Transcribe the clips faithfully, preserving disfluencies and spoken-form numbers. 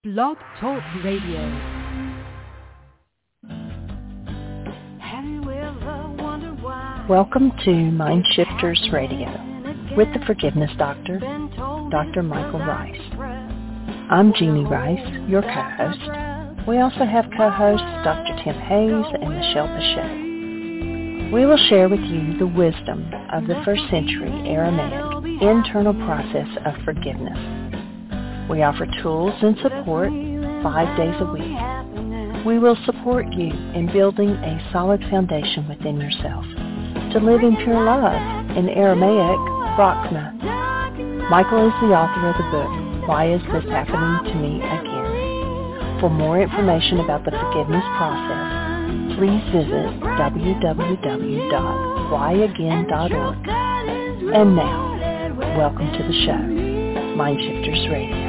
Blog Talk Radio. Welcome to Mind Shifters Radio with the Forgiveness Doctor, Doctor Michael Rice. I'm Jeannie Rice, your co-host. We also have co-hosts Doctor Tim Hayes and Michelle Bechet. We will share with you the wisdom of the first century Aramaic internal process of forgiveness. We offer tools and support five days a week. We will support you in building a solid foundation within yourself to live in pure love, in Aramaic, Rachma. Michael is the author of the book, Why Is This Happening to Me Again? For more information about the forgiveness process, please visit w w w dot why again dot org. And now, welcome to the show, Mind Shifters Radio.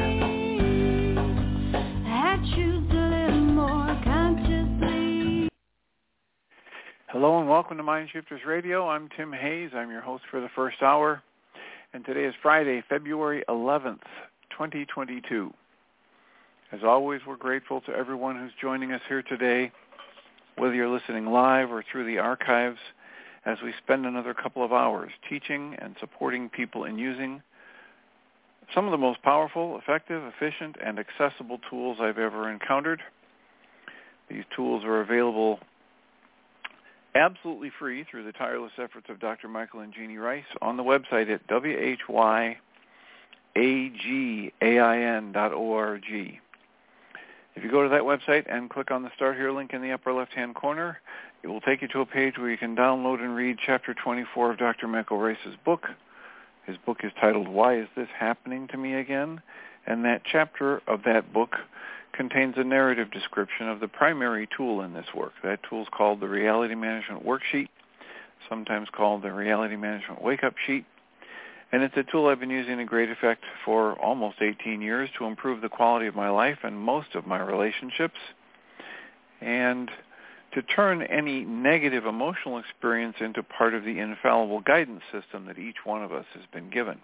Hello and welcome to Mind Shifters Radio. I'm Tim Hayes. I'm your host for the first hour. And today is Friday, February eleventh, twenty twenty-two. As always, we're grateful to everyone who's joining us here today, whether you're listening live or through the archives, as we spend another couple of hours teaching and supporting people in using some of the most powerful, effective, efficient, and accessible tools I've ever encountered. These tools are available absolutely free through the tireless efforts of Doctor Michael and Jeannie Rice on the website at w h y a g a i n dot org. If you go to that website and click on the Start Here link in the upper left-hand corner, it will take you to a page where you can download and read Chapter twenty-four of Doctor Michael Rice's book. His book is titled, Why Is This Happening to Me Again? And that chapter of that book contains a narrative description of the primary tool in this work. That tool is called the Reality Management Worksheet, sometimes called the Reality Management Wake-Up Sheet. And it's a tool I've been using to great effect for almost eighteen years to improve the quality of my life and most of my relationships, and to turn any negative emotional experience into part of the infallible guidance system that each one of us has been given.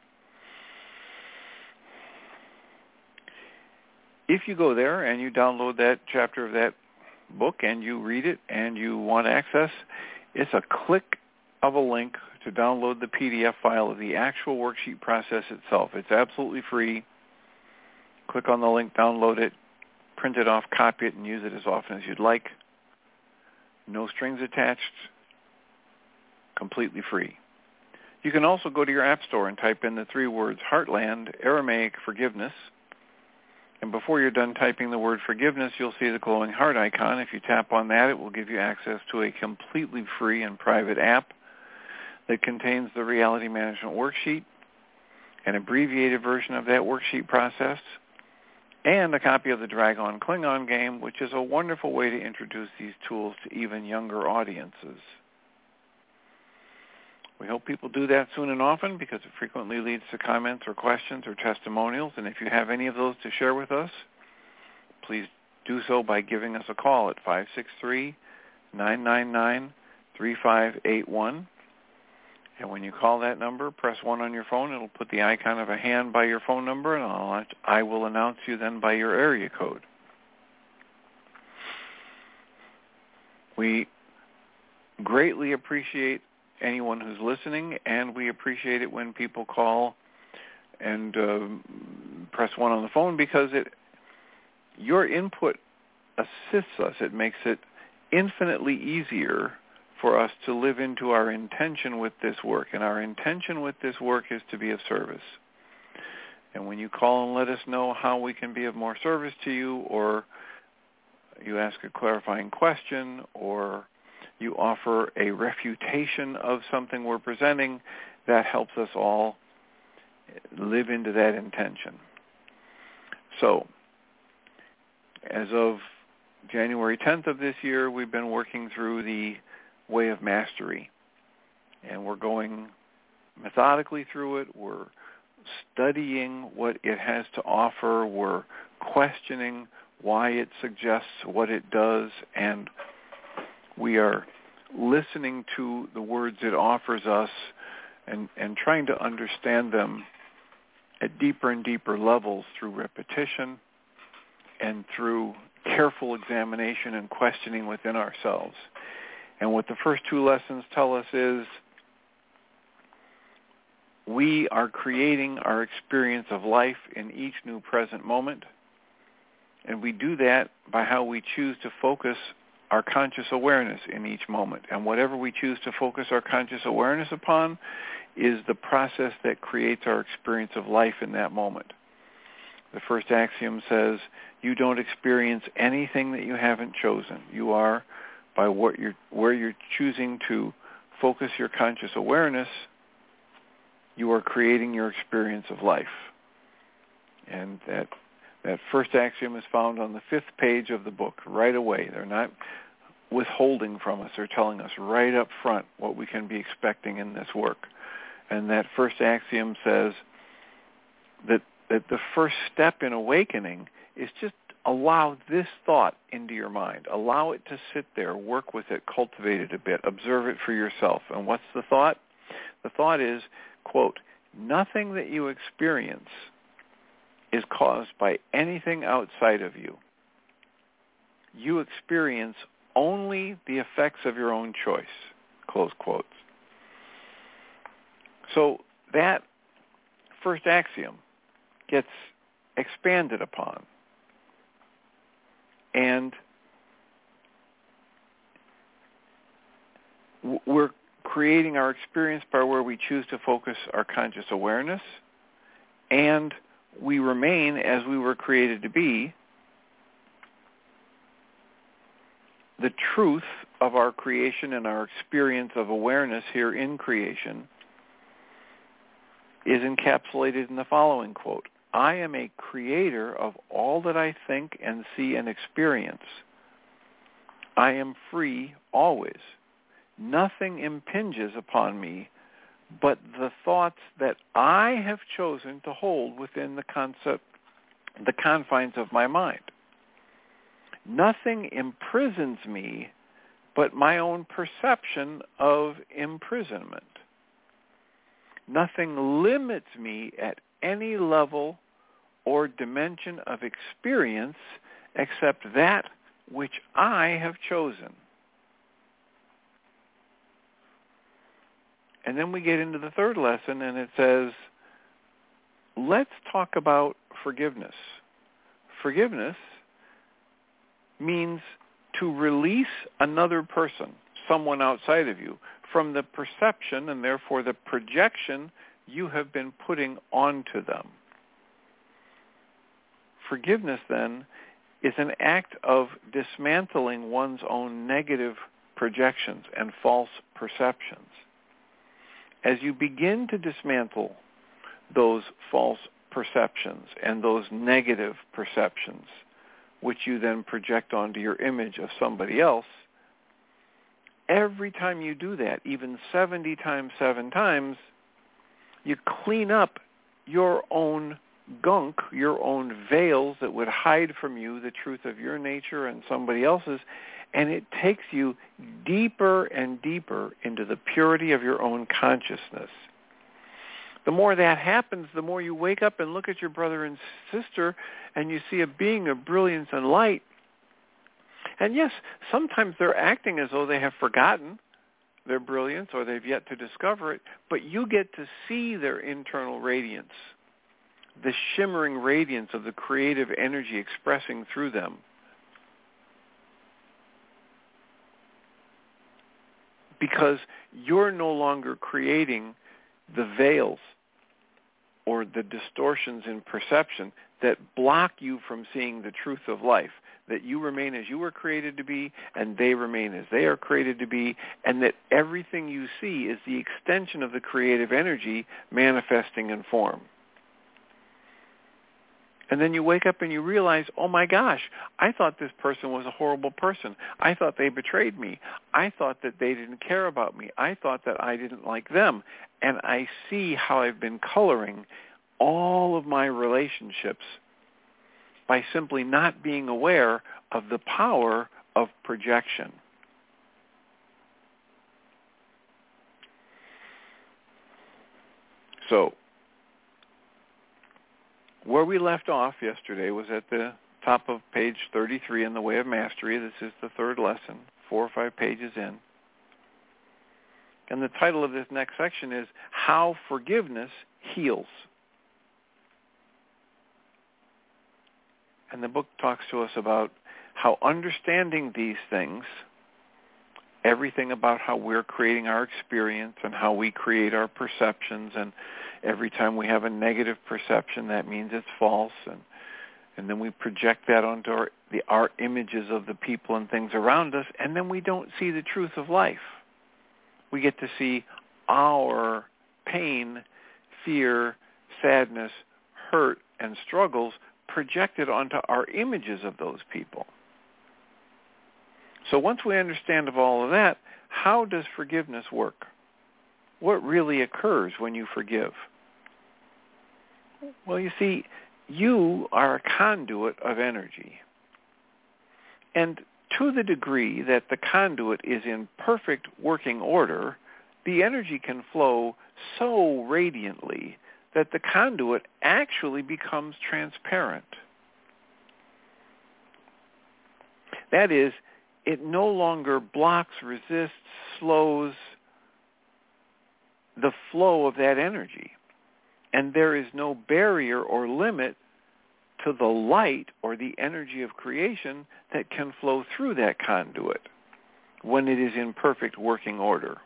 If you go there and you download that chapter of that book and you read it and you want access, it's a click of a link to download the P D F file of the actual worksheet process itself. It's absolutely free. Click on the link, download it, print it off, copy it, and use it as often as you'd like. No strings attached, completely free. You can also go to your app store and type in the three words Heartland Aramaic Forgiveness. And before you're done typing the word forgiveness, you'll see the glowing heart icon. If you tap on that, it will give you access to a completely free and private app that contains the Reality Management Worksheet, an abbreviated version of that worksheet process, and a copy of the Dragon Klingon game, which is a wonderful way to introduce these tools to even younger audiences. We hope people do that soon and often because it frequently leads to comments or questions or testimonials. And if you have any of those to share with us, please do so by giving us a call at five six three, nine nine nine, three five eight one. And when you call that number, press one on your phone. It'll put the icon of a hand by your phone number, and I'll, I will announce you then by your area code. We greatly appreciate anyone who's listening, and we appreciate it when people call and uh, press one on the phone because it your input assists us. It makes it infinitely easier for us to live into our intention with this work, and our intention with this work is to be of service. And when you call and let us know how we can be of more service to you, or you ask a clarifying question, or you offer a refutation of something we're presenting, that helps us all live into that intention. So, as of January tenth of this year, we've been working through the Way of Mastery. And we're going methodically through it. We're studying what it has to offer. We're questioning why it suggests what it does, and we are listening to the words it offers us and, and trying to understand them at deeper and deeper levels through repetition and through careful examination and questioning within ourselves. And what the first two lessons tell us is we are creating our experience of life in each new present moment, and we do that by how we choose to focus our conscious awareness in each moment. And whatever we choose to focus our conscious awareness upon is the process that creates our experience of life in that moment. The first axiom says, you don't experience anything that you haven't chosen. You are, by what you're, where you're choosing to focus your conscious awareness, you are creating your experience of life. And that that first axiom is found on the fifth page of the book right away. They're not withholding from us. They're telling us right up front what we can be expecting in this work. And that first axiom says that, that the first step in awakening is just allow this thought into your mind. Allow it to sit there, work with it, cultivate it a bit, observe it for yourself. And what's the thought? The thought is, quote, nothing that you experience is caused by anything outside of you. You experience only the effects of your own choice, close quotes. So that first axiom gets expanded upon. And we're creating our experience by where we choose to focus our conscious awareness, and we remain as we were created to be. The truth of our creation and our experience of awareness here in creation is encapsulated in the following quote, I am a creator of all that I think and see and experience. I am free always. Nothing impinges upon me but the thoughts that I have chosen to hold within the concept, the confines of my mind. Nothing imprisons me but my own perception of imprisonment. Nothing limits me at any level or dimension of experience except that which I have chosen. And then we get into the third lesson, and it says, let's talk about forgiveness. Forgiveness means to release another person, someone outside of you, from the perception and therefore the projection you have been putting onto them. Forgiveness, then, is an act of dismantling one's own negative projections and false perceptions. As you begin to dismantle those false perceptions and those negative perceptions, which you then project onto your image of somebody else, every time you do that, even seventy times seven times, you clean up your own gunk, your own veils that would hide from you the truth of your nature and somebody else's, and it takes you deeper and deeper into the purity of your own consciousness. The more that happens, the more you wake up and look at your brother and sister and you see a being of brilliance and light. And yes, sometimes they're acting as though they have forgotten their brilliance or they've yet to discover it, but you get to see their internal radiance, the shimmering radiance of the creative energy expressing through them. Because you're no longer creating the veils or the distortions in perception that block you from seeing the truth of life, that you remain as you were created to be and they remain as they are created to be, and that everything you see is the extension of the creative energy manifesting in form. And then you wake up and you realize, oh my gosh, I thought this person was a horrible person. I thought they betrayed me. I thought that they didn't care about me. I thought that I didn't like them. And I see how I've been coloring all of my relationships by simply not being aware of the power of projection. So, where we left off yesterday was at the top of page thirty-three in The Way of Mastery. This is the third lesson, four or five pages in. And the title of this next section is How Forgiveness Heals. And the book talks to us about how understanding these things, everything about how we're creating our experience and how we create our perceptions, and every time we have a negative perception, that means it's false, and and then we project that onto our, the, our images of the people and things around us, and then we don't see the truth of life. We get to see our pain, fear, sadness, hurt, and struggles projected onto our images of those people. So once we understand of all of that, how does forgiveness work? What really occurs when you forgive? Well, you see, you are a conduit of energy. And to the degree that the conduit is in perfect working order, the energy can flow so radiantly that the conduit actually becomes transparent. That is, it no longer blocks, resists, slows the flow of that energy. And there is no barrier or limit to the light or the energy of creation that can flow through that conduit when it is in perfect working order.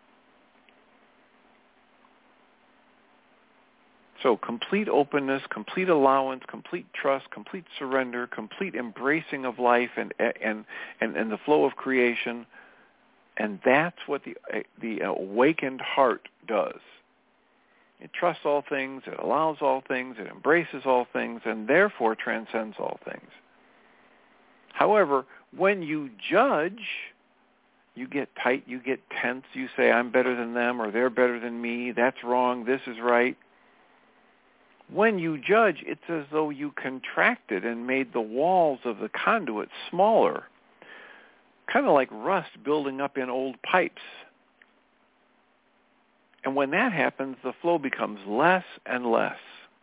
So complete openness, complete allowance, complete trust, complete surrender, complete embracing of life and and and, and the flow of creation, and that's what the the awakened heart does. It trusts all things, it allows all things, it embraces all things, and therefore transcends all things. However, when you judge, you get tight, you get tense, you say, I'm better than them, or they're better than me, that's wrong, this is right. When you judge, it's as though you contracted and made the walls of the conduit smaller, kind of like rust building up in old pipes. And when that happens, the flow becomes less and less.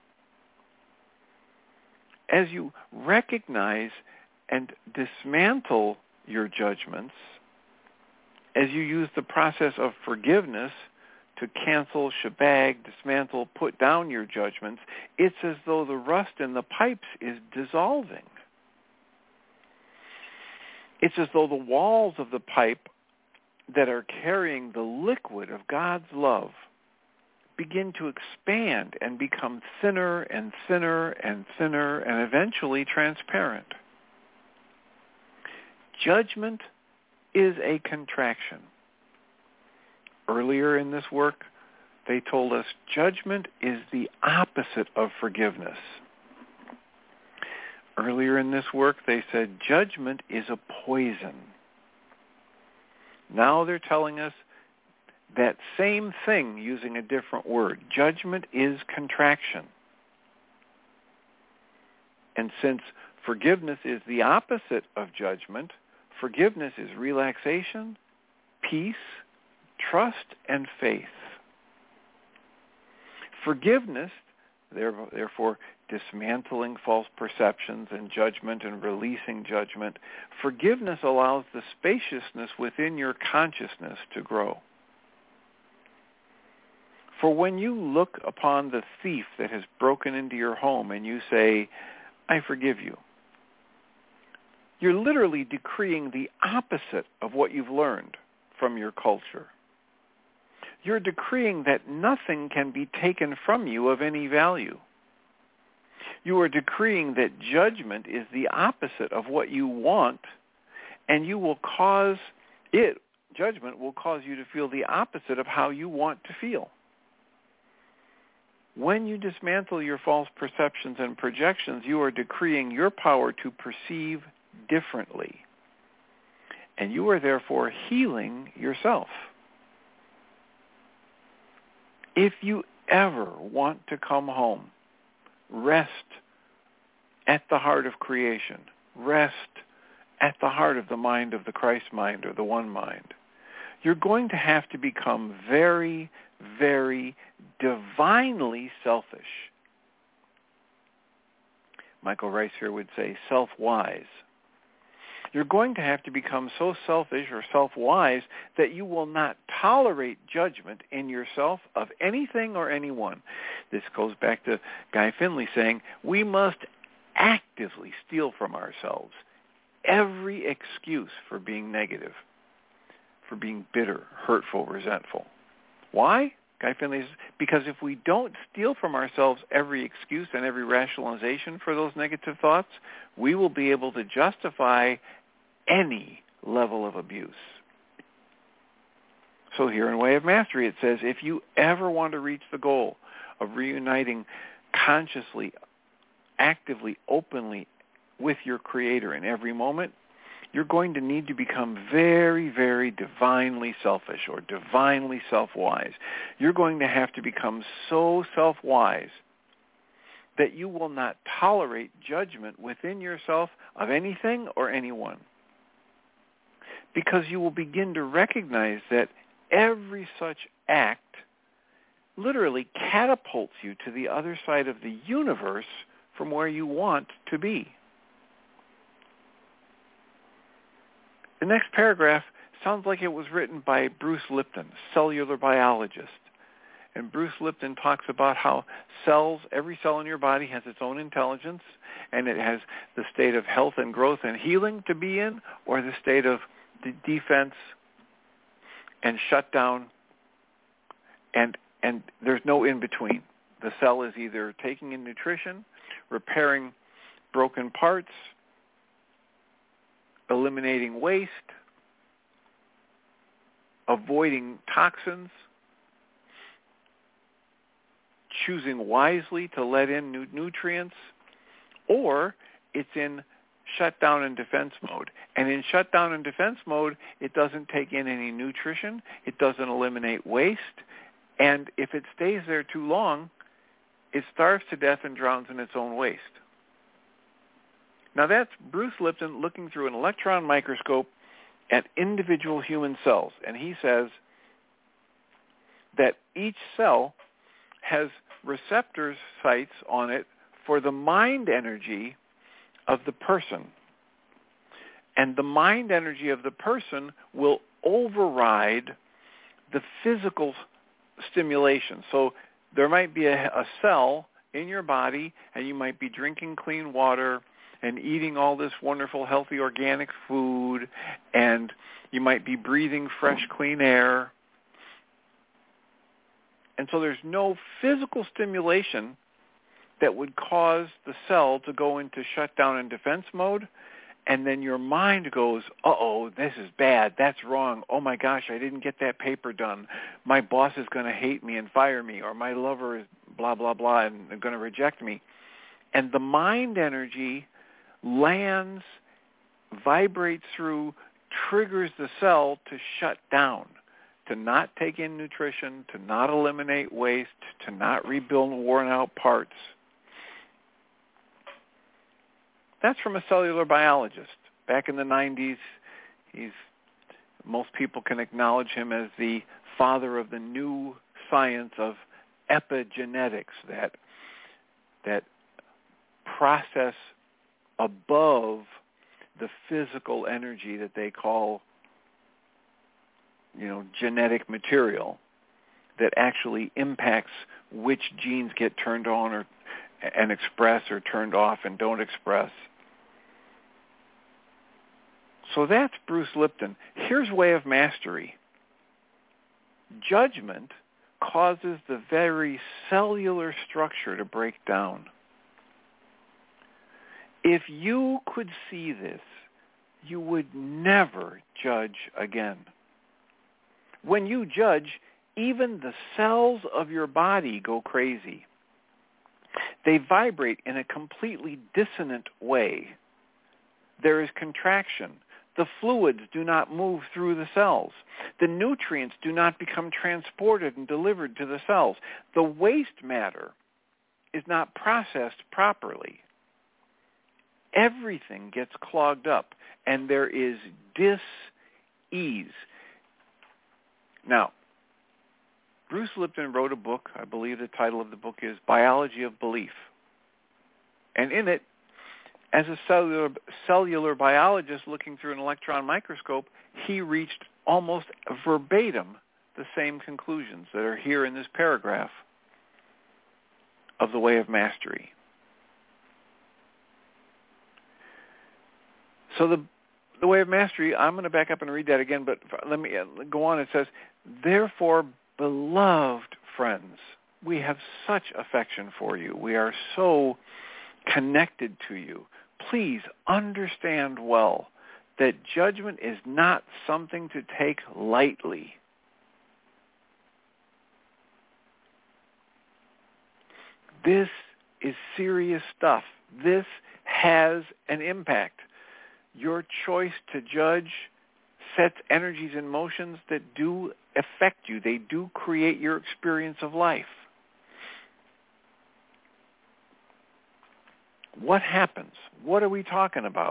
As you recognize and dismantle your judgments, as you use the process of forgiveness to cancel, shebag, dismantle, put down your judgments, it's as though the rust in the pipes is dissolving. It's as though the walls of the pipe that are carrying the liquid of God's love begin to expand and become thinner and thinner and thinner and eventually transparent. Judgment is a contraction. Earlier in this work, they told us judgment is the opposite of forgiveness. Earlier in this work, they said judgment is a poison. Now they're telling us that same thing using a different word. Judgment is contraction. And since forgiveness is the opposite of judgment, forgiveness is relaxation, peace, trust, and faith. Forgiveness, therefore, dismantling false perceptions and judgment and releasing judgment, forgiveness allows the spaciousness within your consciousness to grow. For when you look upon the thief that has broken into your home and you say, I forgive you, you're literally decreeing the opposite of what you've learned from your culture. You're decreeing that nothing can be taken from you of any value. You are decreeing that judgment is the opposite of what you want, and you will cause it, judgment will cause you to feel the opposite of how you want to feel. When you dismantle your false perceptions and projections, you are decreeing your power to perceive differently. And you are therefore healing yourself. If you ever want to come home, rest at the heart of creation. Rest at the heart of the mind of the Christ mind or the one mind. You're going to have to become very, very divinely selfish. Michael Rice here would say, self-wise. You're going to have to become so selfish or self-wise that you will not tolerate judgment in yourself of anything or anyone. This goes back to Guy Finley saying, we must actively steal from ourselves every excuse for being negative, for being bitter, hurtful, resentful. Why? Guy Finley says, because if we don't steal from ourselves every excuse and every rationalization for those negative thoughts, we will be able to justify any level of abuse. So here in Way of Mastery it says, if you ever want to reach the goal of reuniting consciously, actively, openly with your Creator in every moment, you're going to need to become very, very divinely selfish or divinely self-wise. You're going to have to become so self-wise that you will not tolerate judgment within yourself of anything or anyone. Because you will begin to recognize that every such act literally catapults you to the other side of the universe from where you want to be. The next paragraph sounds like it was written by Bruce Lipton, cellular biologist. And Bruce Lipton talks about how cells, every cell in your body has its own intelligence, and it has the state of health and growth and healing to be in, or the state of de- defense and shutdown, and and there's no in-between. The cell is either taking in nutrition, repairing broken parts, eliminating waste, avoiding toxins, choosing wisely to let in new nutrients, or it's in shutdown and defense mode. And in shutdown and defense mode, it doesn't take in any nutrition, it doesn't eliminate waste, and if it stays there too long, it starves to death and drowns in its own waste. Now that's Bruce Lipton looking through an electron microscope at individual human cells. And he says that each cell has receptor sites on it for the mind energy of the person. And the mind energy of the person will override the physical stimulation. So there might be a, a cell in your body, and you might be drinking clean water and eating all this wonderful, healthy, organic food, and you might be breathing fresh, clean air. And so there's no physical stimulation that would cause the cell to go into shutdown and defense mode, and then your mind goes, uh-oh, this is bad, that's wrong, oh my gosh, I didn't get that paper done, my boss is going to hate me and fire me, or my lover is blah, blah, blah, and going to reject me. And the mind energy lands, vibrates through, triggers the cell to shut down, to not take in nutrition, to not eliminate waste, to not rebuild worn-out parts. That's from a cellular biologist. Back in the nineties, he's, most people can acknowledge him as the father of the new science of epigenetics, that, that process above the physical energy that they call, you know, genetic material, that actually impacts which genes get turned on or and express or turned off and don't express. So that's Bruce Lipton. Here's Way of Mastery. Judgment causes the very cellular structure to break down. If you could see this, you would never judge again. When you judge, even the cells of your body go crazy. They vibrate in a completely dissonant way. There is contraction. The fluids do not move through the cells. The nutrients do not become transported and delivered to the cells. The waste matter is not processed properly. Everything gets clogged up, and there is dis-ease. Now, Bruce Lipton wrote a book, I believe the title of the book is Biology of Belief. And in it, as a cellular, cellular biologist looking through an electron microscope, he reached almost verbatim the same conclusions that are here in this paragraph of The Way of Mastery. So the the Way of Mastery, I'm going to back up and read that again, but let me go on. It says, therefore, beloved friends, we have such affection for you. We are so connected to you. Please understand well that judgment is not something to take lightly. This is serious stuff. This has an impact. Your choice to judge sets energies and motions that do affect you. They do create your experience of life. What happens? What are we talking about?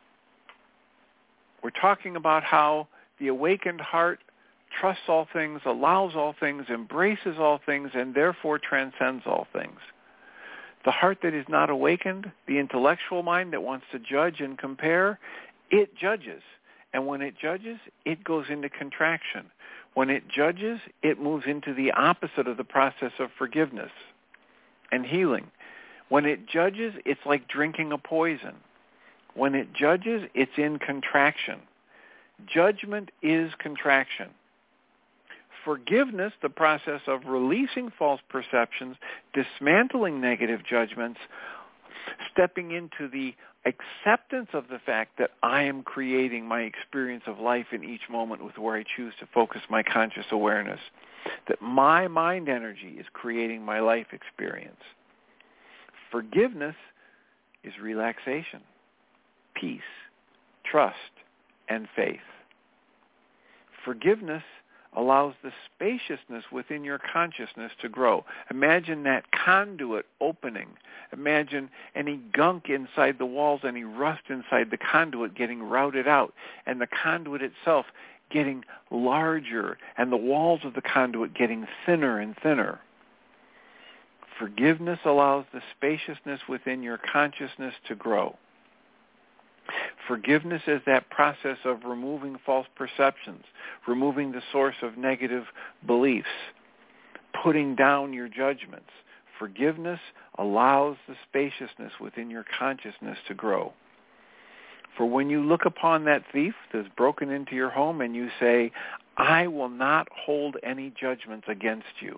We're talking about how the awakened heart trusts all things, allows all things, embraces all things, and therefore transcends all things. The heart that is not awakened, the intellectual mind that wants to judge and compare, it judges. And when it judges, it goes into contraction. When it judges, it moves into the opposite of the process of forgiveness and healing. When it judges, it's like drinking a poison. When it judges, it's in contraction. Judgment is contraction. Forgiveness, the process of releasing false perceptions, dismantling negative judgments, stepping into the acceptance of the fact that I am creating my experience of life in each moment with where I choose to focus my conscious awareness, that my mind energy is creating my life experience. Forgiveness is relaxation, peace, trust, and faith. Forgiveness allows the spaciousness within your consciousness to grow. Imagine that conduit opening. Imagine any gunk inside the walls, any rust inside the conduit getting routed out, and the conduit itself getting larger, and the walls of the conduit getting thinner and thinner. Forgiveness allows the spaciousness within your consciousness to grow. Forgiveness is that process of removing false perceptions, removing the source of negative beliefs, putting down your judgments. Forgiveness allows the spaciousness within your consciousness to grow. For when you look upon that thief that's broken into your home and you say, I will not hold any judgments against you.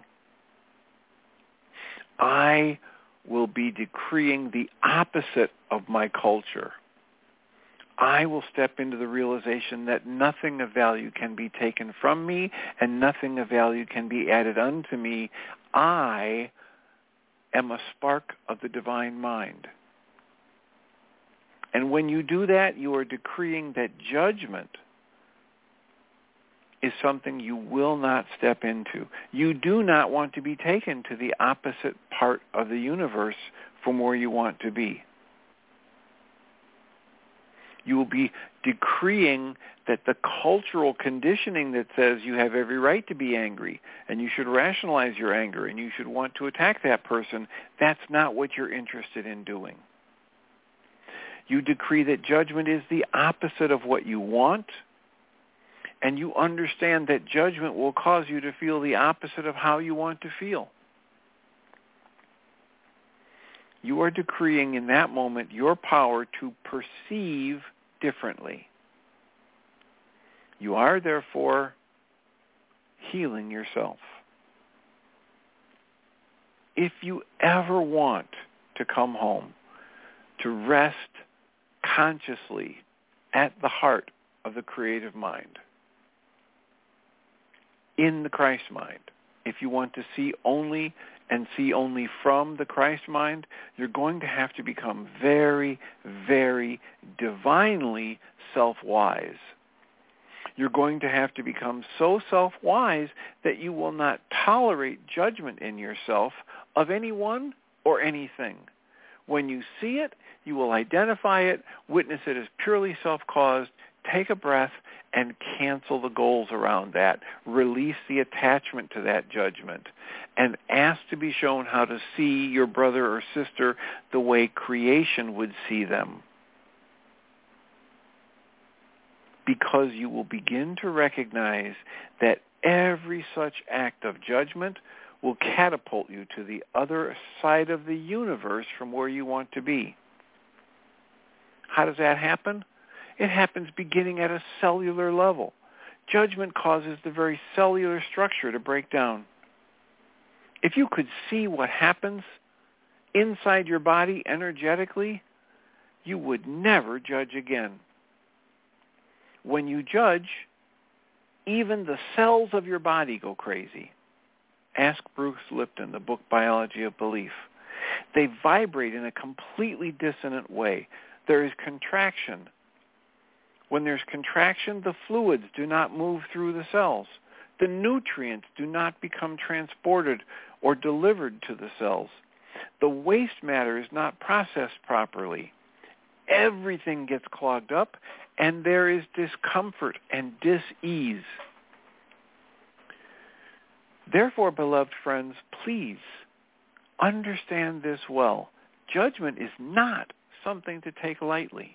I will be decreeing the opposite of my culture. I will step into the realization that nothing of value can be taken from me and nothing of value can be added unto me. I am a spark of the divine mind. And when you do that, you are decreeing that judgment is something you will not step into. You do not want to be taken to the opposite part of the universe from where you want to be. You will be decreeing that the cultural conditioning that says you have every right to be angry and you should rationalize your anger and you should want to attack that person, that's not what you're interested in doing. You decree that judgment is the opposite of what you want, and you understand that judgment will cause you to feel the opposite of how you want to feel. You are decreeing in that moment your power to perceive differently. You are, therefore, healing yourself. If you ever want to come home, to rest consciously at the heart of the creative mind, in the Christ mind, if you want to see only and see only from the Christ mind, you're going to have to become very, very divinely self-wise. You're going to have to become so self-wise that you will not tolerate judgment in yourself of anyone or anything. When you see it, you will identify it, witness it as purely self-caused, take a breath and cancel the goals around that. Release the attachment to that judgment and ask to be shown how to see your brother or sister the way creation would see them. Because you will begin to recognize that every such act of judgment will catapult you to the other side of the universe from where you want to be. How does that happen? It happens beginning at a cellular level. Judgment causes the very cellular structure to break down. If you could see what happens inside your body energetically, you would never judge again. When you judge, even the cells of your body go crazy. Ask Bruce Lipton, the book Biology of Belief. They vibrate in a completely dissonant way. There is contraction. When there's contraction, the fluids do not move through the cells. The nutrients do not become transported or delivered to the cells. The waste matter is not processed properly. Everything gets clogged up, and there is discomfort and dis-ease. Therefore, beloved friends, please understand this well. Judgment is not something to take lightly.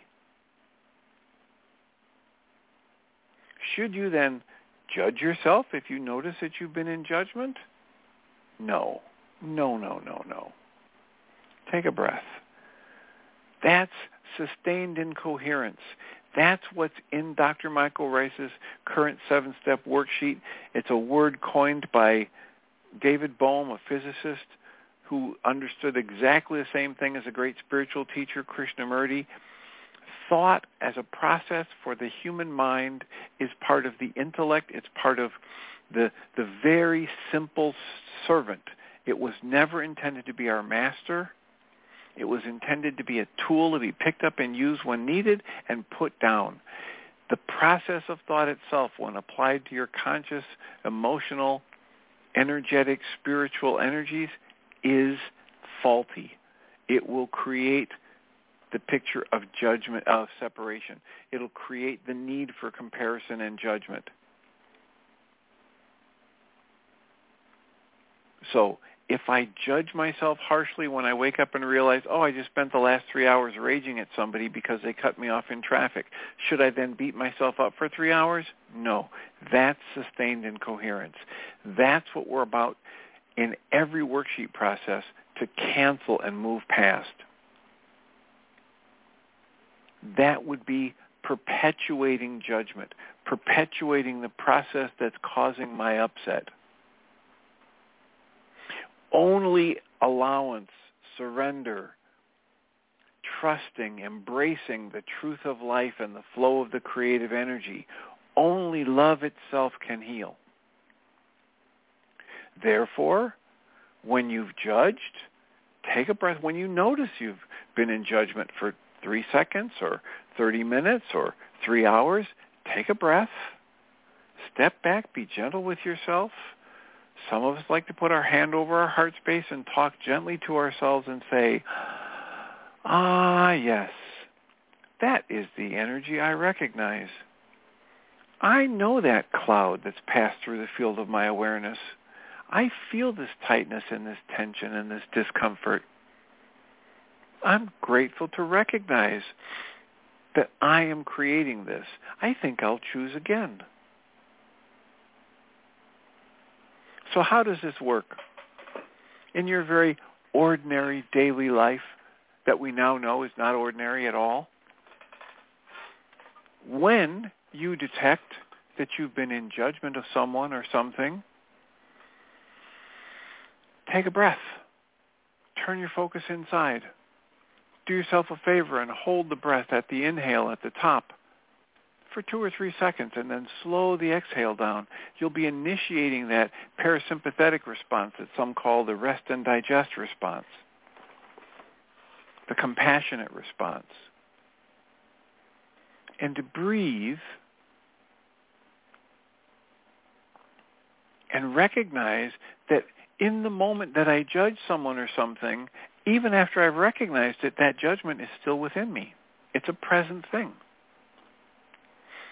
Should you then judge yourself if you notice that you've been in judgment? No. No, no, no, no. Take a breath. That's sustained incoherence. That's what's in Doctor Michael Ryce's current seven-step worksheet. It's a word coined by David Bohm, a physicist who understood exactly the same thing as a great spiritual teacher, Krishnamurti. Thought as a process for the human mind is part of the intellect. It's part of the, the very simple servant. It was never intended to be our master. It was intended to be a tool to be picked up and used when needed and put down. The process of thought itself, when applied to your conscious, emotional, energetic, spiritual energies, is faulty. It will create the picture of judgment, of separation. It'll create the need for comparison and judgment. So, if I judge myself harshly when I wake up and realize, oh, I just spent the last three hours raging at somebody because they cut me off in traffic, should I then beat myself up for three hours? No. That's sustained incoherence. That's what we're about in every worksheet process, to cancel and move past. That would be perpetuating judgment, perpetuating the process that's causing my upset. Only allowance, surrender, trusting, embracing the truth of life and the flow of the creative energy, only love itself can heal. Therefore, when you've judged, take a breath. When you notice you've been in judgment for three seconds or thirty minutes or three hours, take a breath. Step back. Be gentle with yourself. Some of us like to put our hand over our heart space and talk gently to ourselves and say, ah, yes, that is the energy I recognize. I know that cloud that's passed through the field of my awareness. I feel this tightness and this tension and this discomfort. I'm grateful to recognize that I am creating this. I think I'll choose again. So how does this work? In your very ordinary daily life that we now know is not ordinary at all, when you detect that you've been in judgment of someone or something, take a breath. Turn your focus inside. Do yourself a favor and hold the breath at the inhale at the top for two or three seconds, and then slow the exhale down. You'll be initiating that parasympathetic response that some call the rest and digest response, the compassionate response. And to breathe and recognize that in the moment that I judge someone or something, even after I've recognized it, that judgment is still within me. It's a present thing.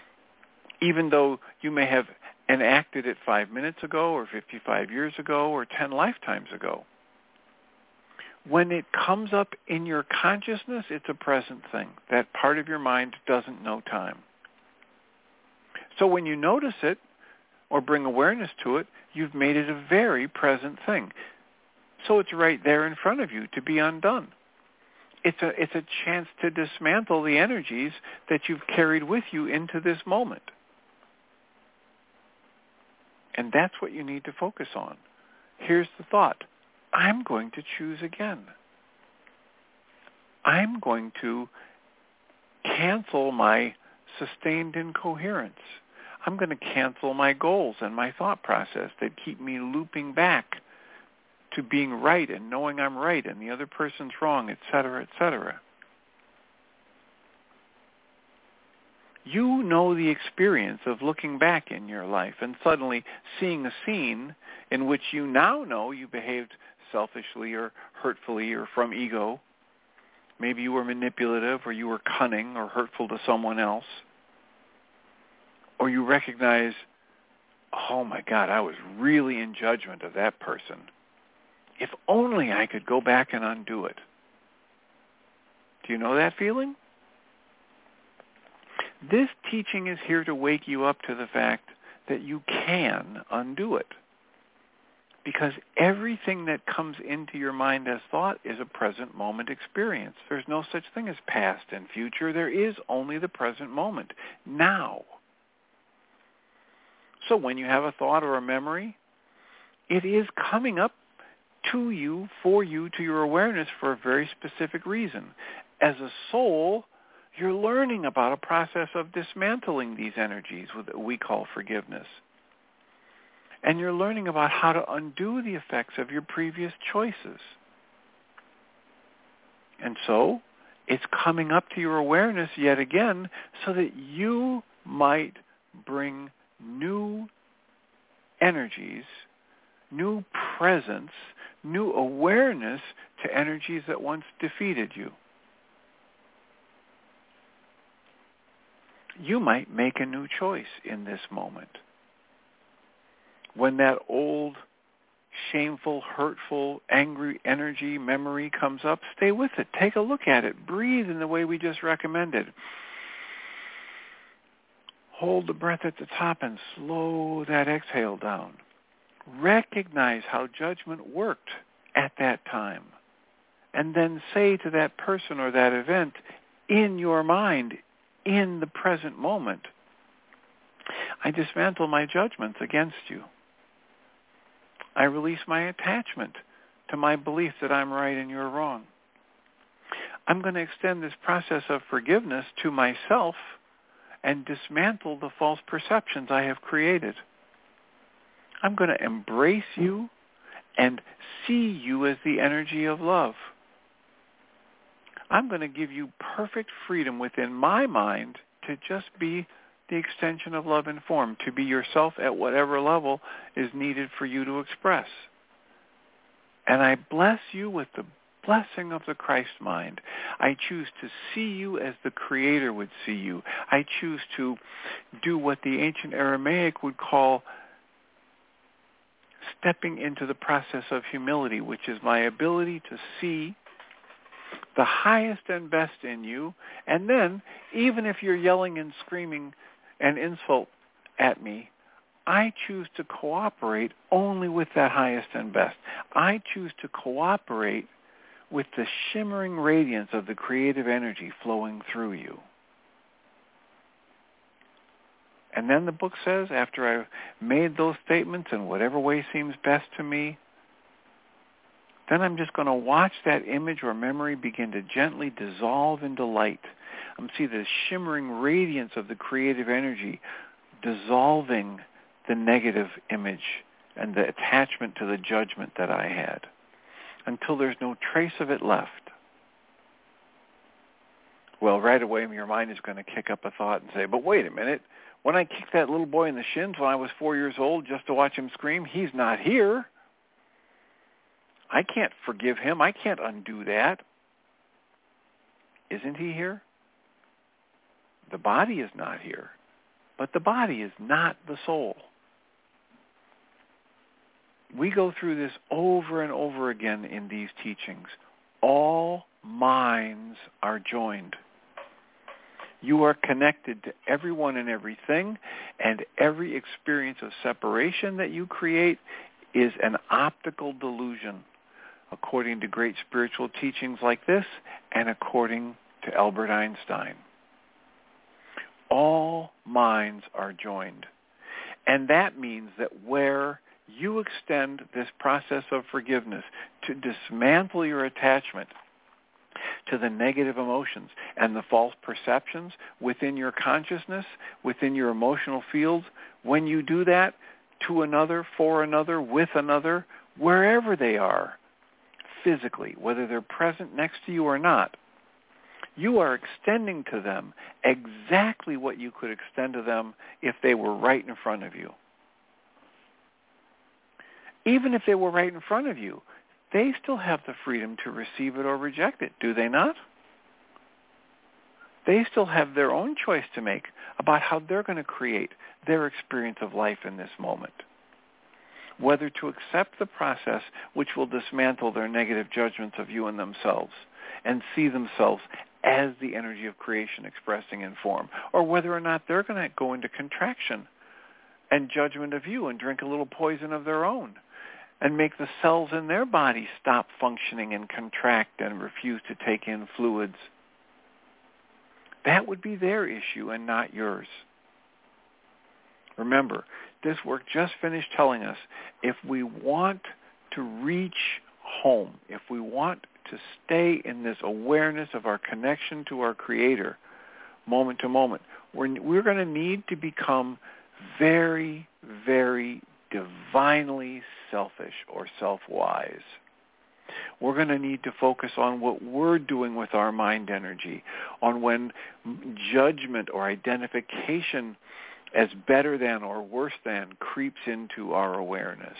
even though you may have enacted it five minutes ago or fifty-five years ago or ten lifetimes ago. When it comes up in your consciousness, it's a present thing. That part of your mind doesn't know time. So when you notice it or bring awareness to it, you've made it a very present thing. So it's right there in front of you to be undone. It's a, it's a chance to dismantle the energies that you've carried with you into this moment. And that's what you need to focus on. Here's the thought. I'm going to choose again. I'm going to cancel my sustained incoherence. I'm going to cancel my goals and my thought process that keep me looping back to being right and knowing I'm right and the other person's wrong, et cetera, et cetera. You know the experience of looking back in your life and suddenly seeing a scene in which you now know you behaved selfishly or hurtfully or from ego. Maybe you were manipulative or you were cunning or hurtful to someone else. Or you recognize, oh my God, I was really in judgment of that person. If only I could go back and undo it. Do you know that feeling? This teaching is here to wake you up to the fact that you can undo it. Because everything that comes into your mind as thought is a present moment experience. There's no such thing as past and future. There is only the present moment, now. So when you have a thought or a memory, it is coming up to you, for you, to your awareness for a very specific reason. As a soul, you're learning about a process of dismantling these energies that we call forgiveness. And you're learning about how to undo the effects of your previous choices. And so it's coming up to your awareness yet again so that you might bring new energies, new presence, new awareness to energies that once defeated you. You might make a new choice in this moment. When that old, shameful, hurtful, angry energy memory comes up, stay with it. Take a look at it. Breathe in the way we just recommended. Hold the breath at the top and slow that exhale down. Recognize how judgment worked at that time. And then say to that person or that event in your mind, in the present moment, I dismantle my judgments against you. I release my attachment to my belief that I'm right and you're wrong. I'm going to extend this process of forgiveness to myself and dismantle the false perceptions I have created. I'm going to embrace you and see you as the energy of love. I'm going to give you perfect freedom within my mind to just be the extension of love in form, to be yourself at whatever level is needed for you to express. And I bless you with the blessing of the Christ mind. I choose to see you as the Creator would see you. I choose to do what the ancient Aramaic would call stepping into the process of humility, which is my ability to see the highest and best in you, and then, even if you're yelling and screaming and insult at me, I choose to cooperate only with that highest and best. I choose to cooperate with the shimmering radiance of the creative energy flowing through you. And then the book says, after I've made those statements in whatever way seems best to me, then I'm just going to watch that image or memory begin to gently dissolve into light. I'm going to see the shimmering radiance of the creative energy dissolving the negative image and the attachment to the judgment that I had until there's no trace of it left. Well, right away your mind is going to kick up a thought and say, but wait a minute, when I kicked that little boy in the shins when I was four years old just to watch him scream, he's not here. I can't forgive him. I can't undo that. Isn't he here? The body is not here, but the body is not the soul. We go through this over and over again in these teachings. All minds are joined. You are connected to everyone and everything, and every experience of separation that you create is an optical delusion, according to great spiritual teachings like this and according to Albert Einstein. All minds are joined. And that means that where you extend this process of forgiveness to dismantle your attachment to the negative emotions and the false perceptions within your consciousness, within your emotional fields, when you do that to another, for another, with another, wherever they are, physically, whether they're present next to you or not, you are extending to them exactly what you could extend to them if they were right in front of you. Even if they were right in front of you, they still have the freedom to receive it or reject it, do they not? They still have their own choice to make about how they're going to create their experience of life in this moment. Whether to accept the process which will dismantle their negative judgments of you and themselves and see themselves as the energy of creation expressing in form, or whether or not they're going to go into contraction and judgment of you and drink a little poison of their own and make the cells in their body stop functioning and contract and refuse to take in fluids. That would be their issue and not yours. Remember, this work just finished telling us if we want to reach home, if we want to stay in this awareness of our connection to our Creator moment to moment, we're, we're going to need to become very, very divinely selfish or self-wise. We're going to need to focus on what we're doing with our mind energy, on when judgment or identification as better than or worse than creeps into our awareness.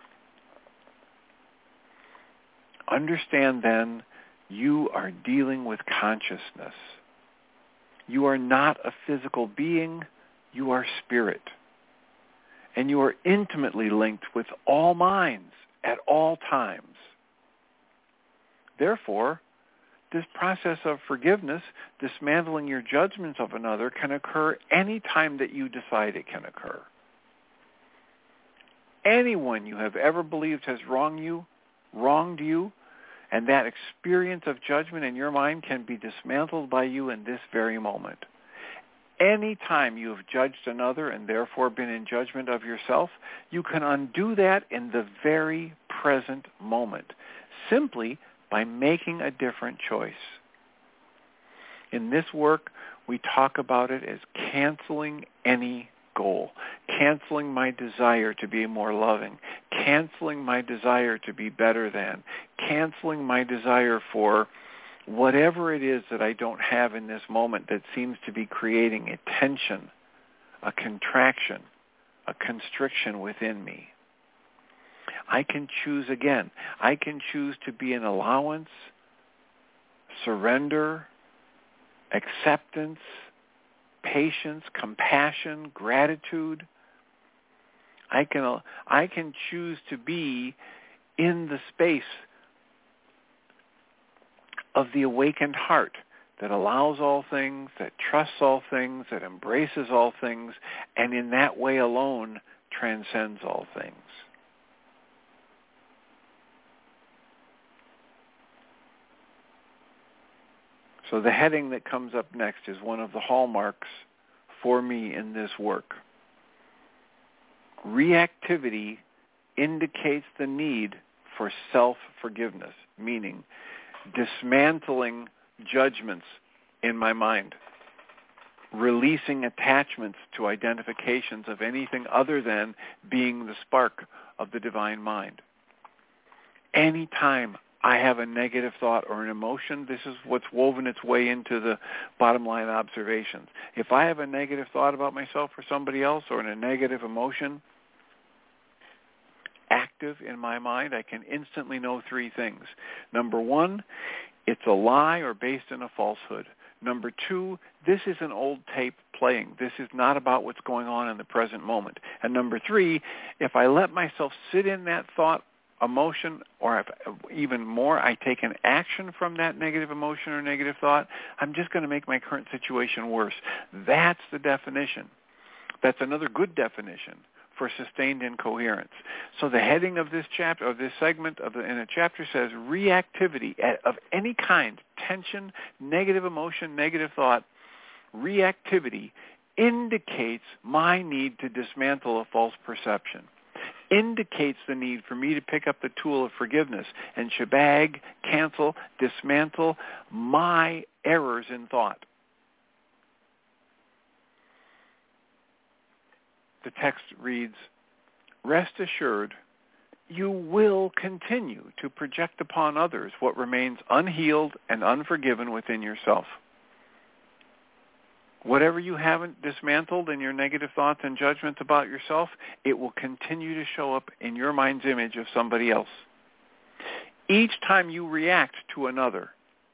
Understand then, you are dealing with consciousness. You are not a physical being, you are spirit. And you are intimately linked with all minds at all times. Therefore, this process of forgiveness, dismantling your judgments of another, can occur any time that you decide it can occur. Anyone you have ever believed has wronged you, wronged you, and that experience of judgment in your mind can be dismantled by you in this very moment. Any time you have judged another and therefore been in judgment of yourself, you can undo that in the very present moment, simply by making a different choice. In this work, we talk about it as canceling any goal, canceling my desire to be more loving, canceling my desire to be better than, canceling my desire for whatever it is that I don't have in this moment that seems to be creating a tension, a contraction, a constriction within me. I can choose again. I can choose to be an allowance, surrender, acceptance, patience, compassion, gratitude. I can, I can choose to be in the space of the awakened heart that allows all things, that trusts all things, that embraces all things, and in that way alone transcends all things. So the heading that comes up next is one of the hallmarks for me in this work. Reactivity indicates the need for self-forgiveness, meaning dismantling judgments in my mind, releasing attachments to identifications of anything other than being the spark of the divine mind. Anytime I have a negative thought or an emotion, this is what's woven its way into the bottom line observations. If I have a negative thought about myself or somebody else, or a negative emotion active in my mind, I can instantly know three things. Number one, it's a lie or based in a falsehood. Number two, this is an old tape playing. This is not about what's going on in the present moment. And number three, if I let myself sit in that thought, emotion, or if, even more, I take an action from that negative emotion or negative thought, I'm just going to make my current situation worse. That's the definition. That's another good definition for sustained incoherence. So the heading of this chapter, of this segment of the, in a chapter says reactivity of any kind, tension, negative emotion, negative thought, reactivity indicates my need to dismantle a false perception, indicates the need for me to pick up the tool of forgiveness and shebag, cancel, dismantle my errors in thought. The text reads, "Rest assured, you will continue to project upon others what remains unhealed and unforgiven within yourself. Whatever you haven't dismantled in your negative thoughts and judgments about yourself, it will continue to show up in your mind's image of somebody else. Each time you react to another,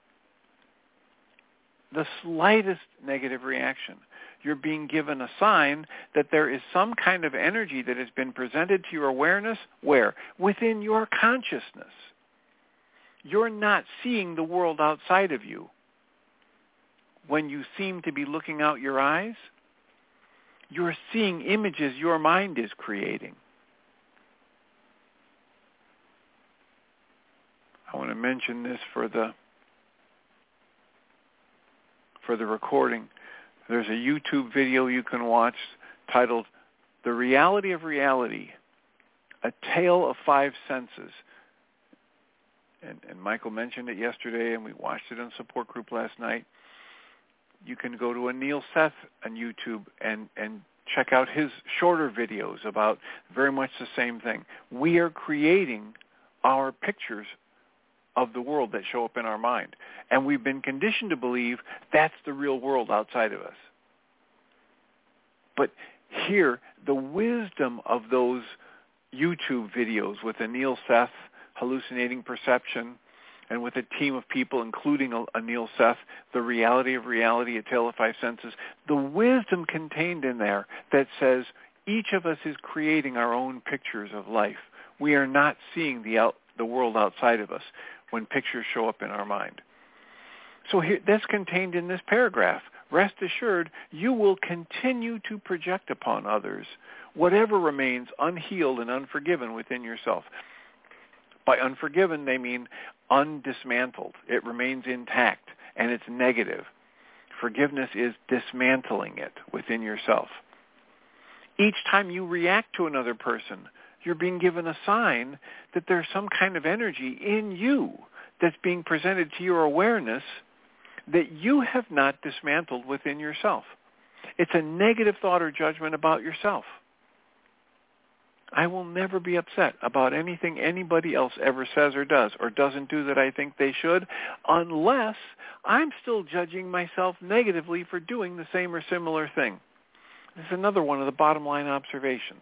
the slightest negative reaction, you're being given a sign that there is some kind of energy that has been presented to your awareness. Where? Within your consciousness. You're not seeing the world outside of you. When you seem to be looking out your eyes, you're seeing images your mind is creating. I want to mention this for the for the recording. There's a YouTube video you can watch titled "The Reality of Reality, A Tale of Five Senses." And, and Michael mentioned it yesterday, and we watched it in support group last night. You can go to Anil Seth on YouTube and, and check out his shorter videos about very much the same thing. We are creating our pictures of the world that show up in our mind. And we've been conditioned to believe that's the real world outside of us. But here, the wisdom of those YouTube videos with Anil Seth, Hallucinating Perception, and with a team of people, including Anil Seth, The Reality of Reality, A Tale of Five Senses, the wisdom contained in there that says each of us is creating our own pictures of life. We are not seeing the out, the world outside of us when pictures show up in our mind. So here, that's contained in this paragraph. Rest assured, you will continue to project upon others whatever remains unhealed and unforgiven within yourself. By unforgiven, they mean undismantled. It remains intact, and it's negative. Forgiveness is dismantling it within yourself. Each time you react to another person, you're being given a sign that there's some kind of energy in you that's being presented to your awareness that you have not dismantled within yourself. It's a negative thought or judgment about yourself. I will never be upset about anything anybody else ever says or does or doesn't do that I think they should, unless I'm still judging myself negatively for doing the same or similar thing. This is another one of the bottom line observations.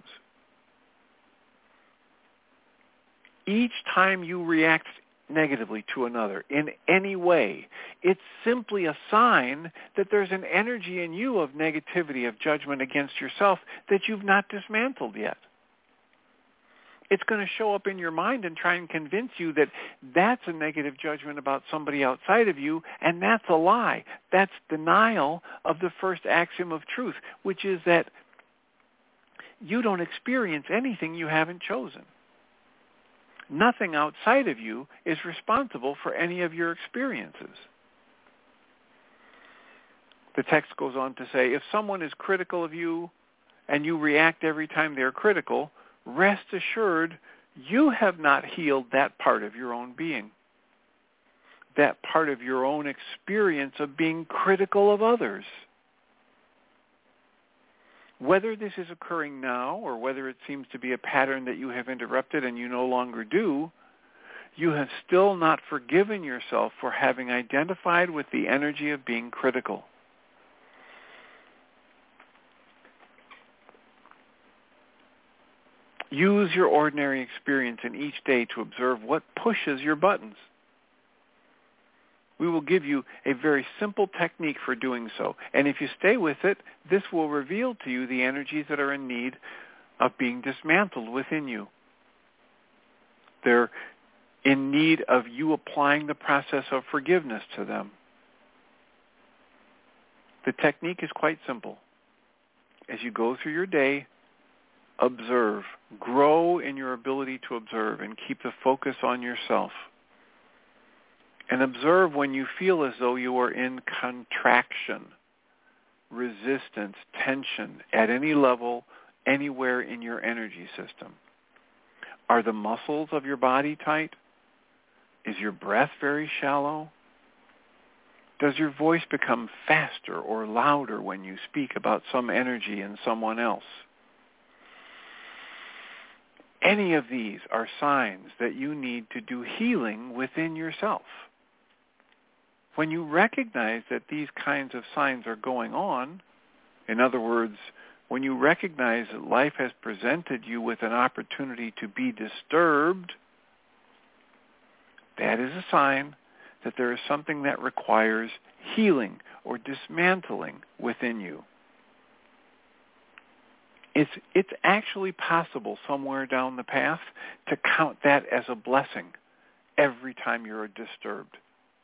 Each time you react negatively to another in any way, it's simply a sign that there's an energy in you of negativity, of judgment against yourself that you've not dismantled yet. It's going to show up in your mind and try and convince you that that's a negative judgment about somebody outside of you, and that's a lie. That's denial of the first axiom of truth, which is that you don't experience anything you haven't chosen. Nothing outside of you is responsible for any of your experiences. The text goes on to say, if someone is critical of you and you react every time they're critical, rest assured you have not healed that part of your own being, that part of your own experience of being critical of others. Whether this is occurring now or whether it seems to be a pattern that you have interrupted and you no longer do, you have still not forgiven yourself for having identified with the energy of being critical. Use your ordinary experience in each day to observe what pushes your buttons. We will give you a very simple technique for doing so. And if you stay with it, this will reveal to you the energies that are in need of being dismantled within you. They're in need of you applying the process of forgiveness to them. The technique is quite simple. As you go through your day, observe. Grow in your ability to observe and keep the focus on yourself. And observe when you feel as though you are in contraction, resistance, tension at any level, anywhere in your energy system. Are the muscles of your body tight? Is your breath very shallow? Does your voice become faster or louder when you speak about some energy in someone else? Any of these are signs that you need to do healing within yourself. When you recognize that these kinds of signs are going on, in other words, when you recognize that life has presented you with an opportunity to be disturbed, that is a sign that there is something that requires healing or dismantling within you. It's, it's actually possible somewhere down the path to count that as a blessing every time you're disturbed.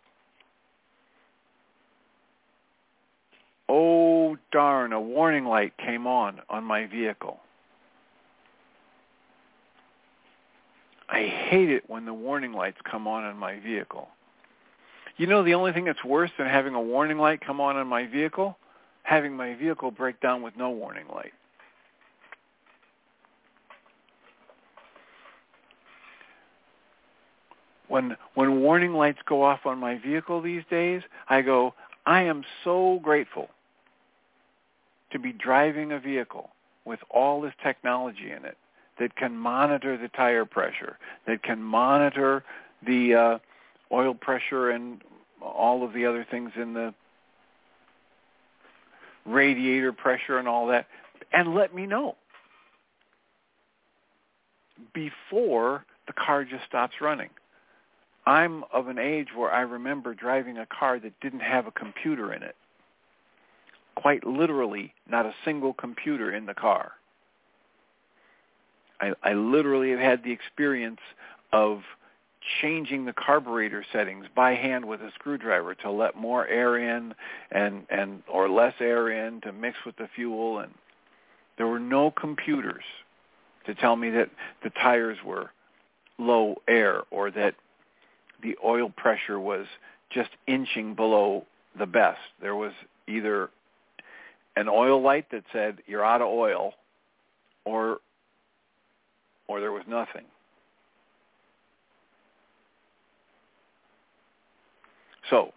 Oh, darn, a warning light came on on my vehicle. I hate it when the warning lights come on on my vehicle. You know the only thing that's worse than having a warning light come on on my vehicle? Having my vehicle break down with no warning light. When when warning lights go off on my vehicle these days, I go, I am so grateful to be driving a vehicle with all this technology in it that can monitor the tire pressure, that can monitor the uh, oil pressure and all of the other things in the radiator pressure and all that, and let me know before the car just stops running. I'm of an age where I remember driving a car that didn't have a computer in it. Quite literally, not a single computer in the car. I, I literally have had the experience of changing the carburetor settings by hand with a screwdriver to let more air in and, and or less air in to mix with the fuel. And there were no computers to tell me that the tires were low air or that the oil pressure was just inching below the best. There was either an oil light that said you're out of oil, or or there was nothing. So,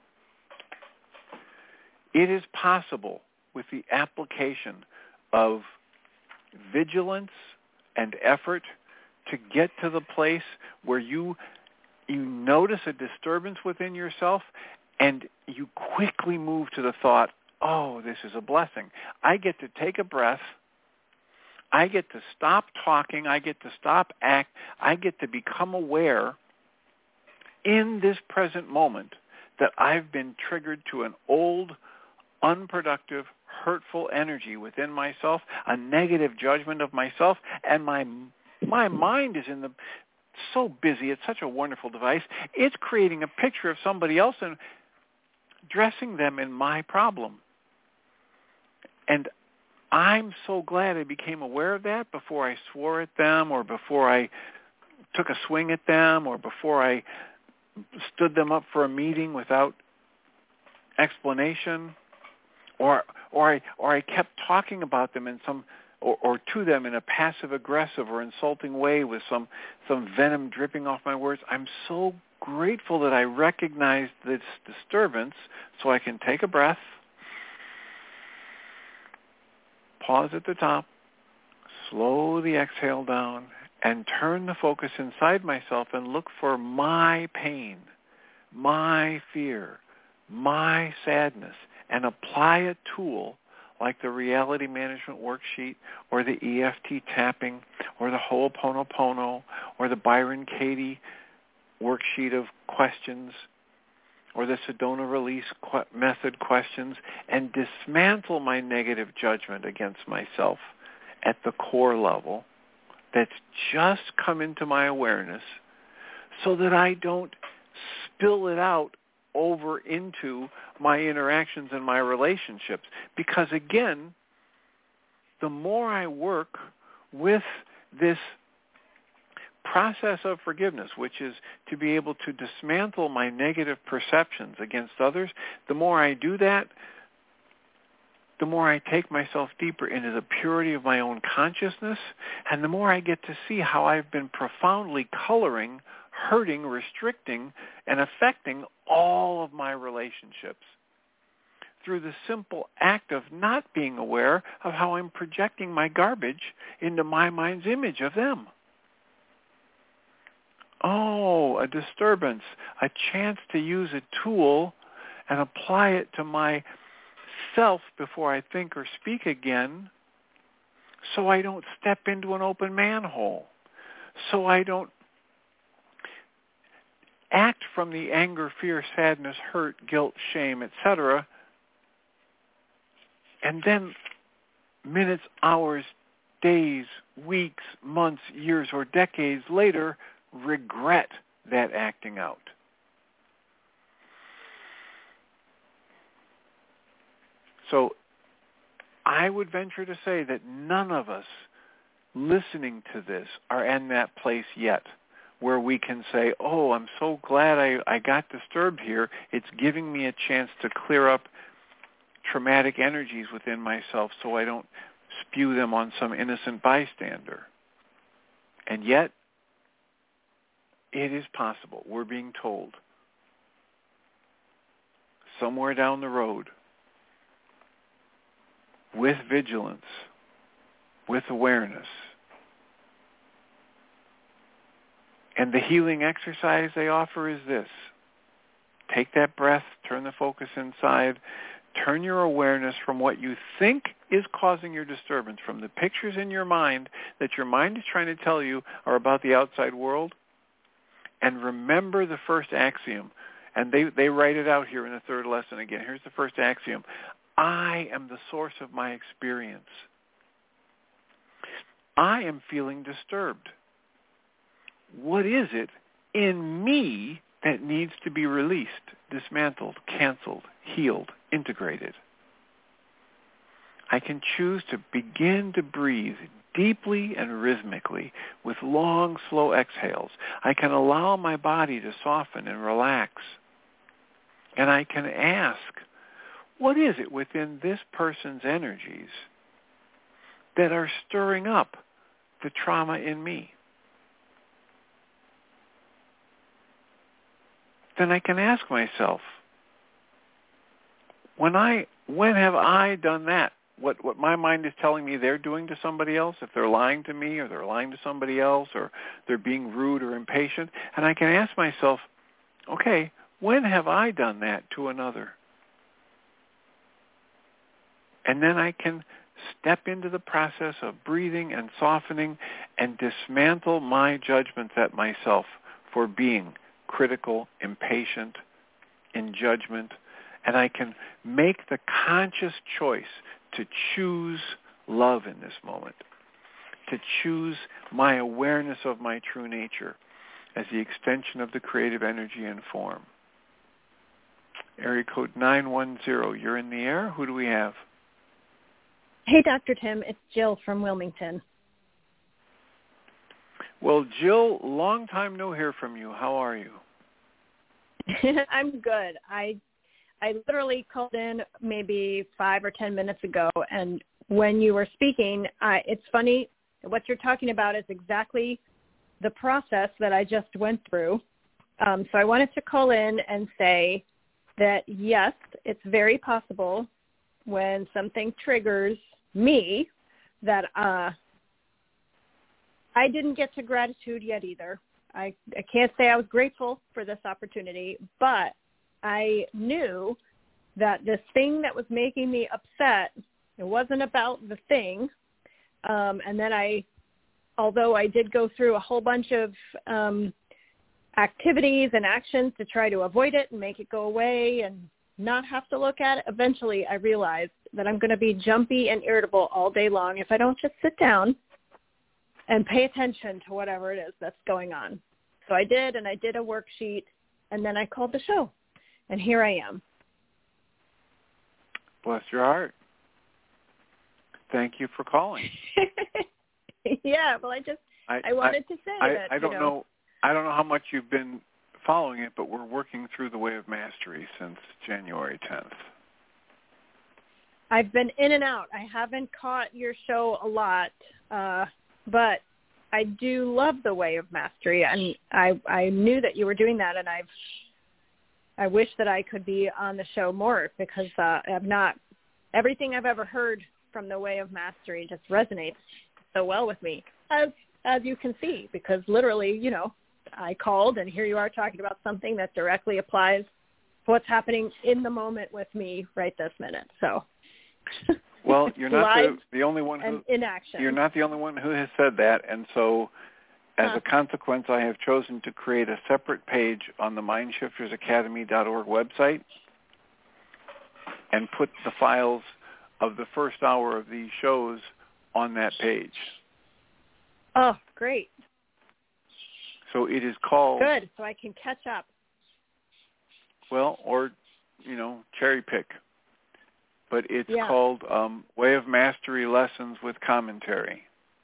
it is possible with the application of vigilance and effort to get to the place where you you notice a disturbance within yourself and you quickly move to the thought, oh, this is a blessing. I get to take a breath. I get to stop talking. I get to stop act. I get to become aware in this present moment that I've been triggered to an old, unproductive, hurtful energy within myself, a negative judgment of myself, and my my mind is in the so busy. It's such a wonderful device. It's creating a picture of somebody else and dressing them in my problem. And I'm so glad I became aware of that before I swore at them or before I took a swing at them or before I stood them up for a meeting without explanation, or or I or I kept talking about them in some or, or to them in a passive aggressive or insulting way with some some venom dripping off my words. I'm so grateful that I recognized this disturbance so I can take a breath, pause at the top, slow the exhale down, and turn the focus inside myself and look for my pain, my fear, my sadness, and apply a tool like the reality management worksheet or the E F T tapping or the Ho'oponopono or the Byron Katie worksheet of questions or the Sedona release qu- method questions and dismantle my negative judgment against myself at the core level that's just come into my awareness, so that I don't spill it out over into my interactions and my relationships. Because again, the more I work with this process of forgiveness, which is to be able to dismantle my negative perceptions against others, the more I do that, the more I take myself deeper into the purity of my own consciousness, and the more I get to see how I've been profoundly coloring, hurting, restricting, and affecting all of my relationships through the simple act of not being aware of how I'm projecting my garbage into my mind's image of them. Oh, a disturbance, a chance to use a tool and apply it to my self before I think or speak again, so I don't step into an open manhole, so I don't act from the anger, fear, sadness, hurt, guilt, shame, et cetera, and then minutes, hours, days, weeks, months, years, or decades later, regret that acting out. So I would venture to say that none of us listening to this are in that place yet where we can say, oh, I'm so glad I, I got disturbed here. It's giving me a chance to clear up traumatic energies within myself so I don't spew them on some innocent bystander. And yet, it is possible. We're being told somewhere down the road, with vigilance, with awareness. And the healing exercise they offer is this. Take that breath, turn the focus inside, turn your awareness from what you think is causing your disturbance, from the pictures in your mind that your mind is trying to tell you are about the outside world, and remember the first axiom. And they, they write it out here in the third lesson again. Here's the first axiom. I am the source of my experience. I am feeling disturbed. What is it in me that needs to be released, dismantled, canceled, healed, integrated? I can choose to begin to breathe deeply and rhythmically with long, slow exhales. I can allow my body to soften and relax. And I can ask, what is it within this person's energies that are stirring up the trauma in me? Then I can ask myself, when I, when have I done that? What, what my mind is telling me they're doing to somebody else, if they're lying to me or they're lying to somebody else or they're being rude or impatient. And I can ask myself, okay, when have I done that to another? And then I can step into the process of breathing and softening and dismantle my judgments at myself for being critical, impatient, in judgment. And I can make the conscious choice to choose love in this moment, to choose my awareness of my true nature as the extension of the creative energy and form. Area code nine one zero, you're in the air. Who do we have? Hey, Doctor Tim, it's Jill from Wilmington. Well, Jill, long time no hear from you. How are you? I'm good. I I literally called in maybe five or ten minutes ago, and when you were speaking, uh, it's funny, what you're talking about is exactly the process that I just went through. Um, so I wanted to call in and say that, yes, it's very possible when something triggers me that uh, I didn't get to gratitude yet either. I, I can't say I was grateful for this opportunity, but I knew that this thing that was making me upset, it wasn't about the thing. Um, and then I, although I did go through a whole bunch of um, activities and actions to try to avoid it and make it go away and not have to look at it. Eventually, I realized that I'm going to be jumpy and irritable all day long if I don't just sit down and pay attention to whatever it is that's going on. So I did, and I did a worksheet, and then I called the show, and here I am. Bless your heart. Thank you for calling. Yeah, well, I just I, I wanted I, to say I, that. I don't you know, know. I don't know how much you've been following it, but we're working through the Way of Mastery since January tenth. I've been in and out. I haven't caught your show a lot, uh, but I do love the Way of Mastery, and I I knew that you were doing that, and I've I wish that I could be on the show more because uh, I've not everything I've ever heard from the Way of Mastery just resonates so well with me, as as you can see, because literally, you know, I called, and here you are talking about something that directly applies to what's happening in the moment with me right this minute. So. Well, you're not the, the only one who in action. You're not the only one who has said that, and so as huh. a consequence, I have chosen to create a separate page on the mind shifters academy dot org website and put the files of the first hour of these shows on that page. Oh, great. So it is called... Good, so I can catch up. Well, or, you know, cherry pick. But it's yeah. called um, Way of Mastery Lessons with Commentary.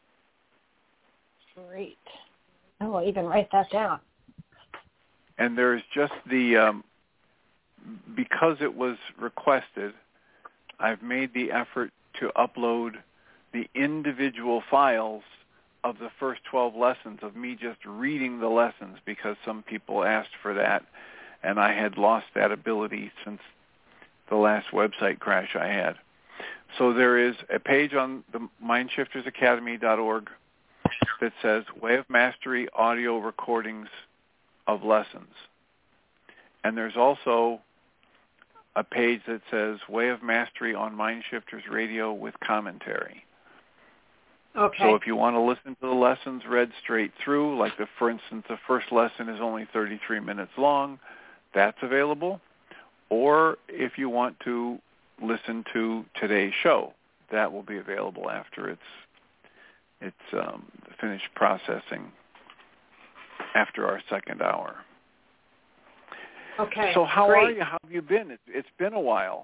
Great. I will even write that down. And there's just the, um, because it was requested, I've made the effort to upload the individual files of the first twelve lessons of me just reading the lessons because some people asked for that, and I had lost that ability since the last website crash I had. So there is a page on the mind shifters academy dot org that says Way of Mastery audio recordings of lessons. And there's also a page that says Way of Mastery on Mind Shifters Radio with commentary. Okay. So if you want to listen to the lessons read straight through, like the, for instance, the first lesson is only thirty-three minutes long, that's available. Or if you want to listen to today's show, that will be available after it's it's um, finished processing after our second hour. Okay. So how great. are you? How have you been? It's, it's been a while.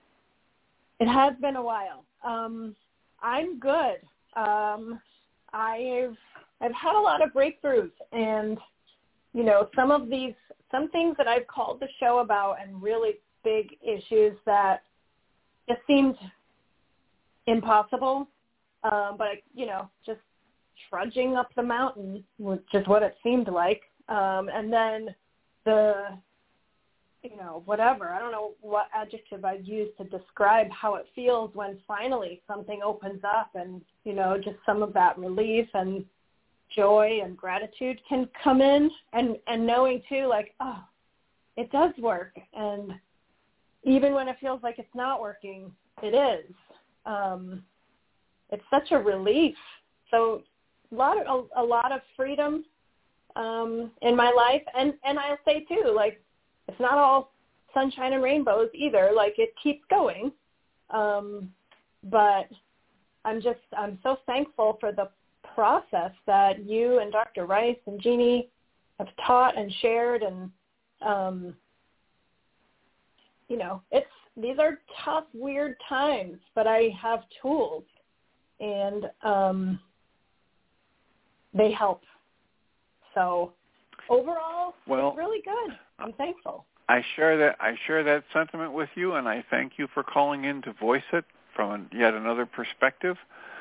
It has been a while. Um, I'm good. Um, I've I've had a lot of breakthroughs, and you know, some of these some things that I've called the show about, and really big issues that just seemed impossible. Um, but you know, just trudging up the mountain, was just what it seemed like. Um, and then the you know, whatever. I don't know what adjective I'd use to describe how it feels when finally something opens up and, you know, just some of that relief and joy and gratitude can come in. And, and knowing, too, like, oh, it does work. And even when it feels like it's not working, it is. Um, it's such a relief. So a lot of, a, a lot of freedom um, in my life. And, and I'll say, too, like, it's not all sunshine and rainbows either. Like, it keeps going. Um, but I'm just, I'm so thankful for the process that you and Doctor Rice and Jeannie have taught and shared. And, um, you know, it's, these are tough, weird times, but I have tools and um, they help. So overall, well, it's really good. I'm thankful. I share that I share that sentiment with you, and I thank you for calling in to voice it from yet another perspective.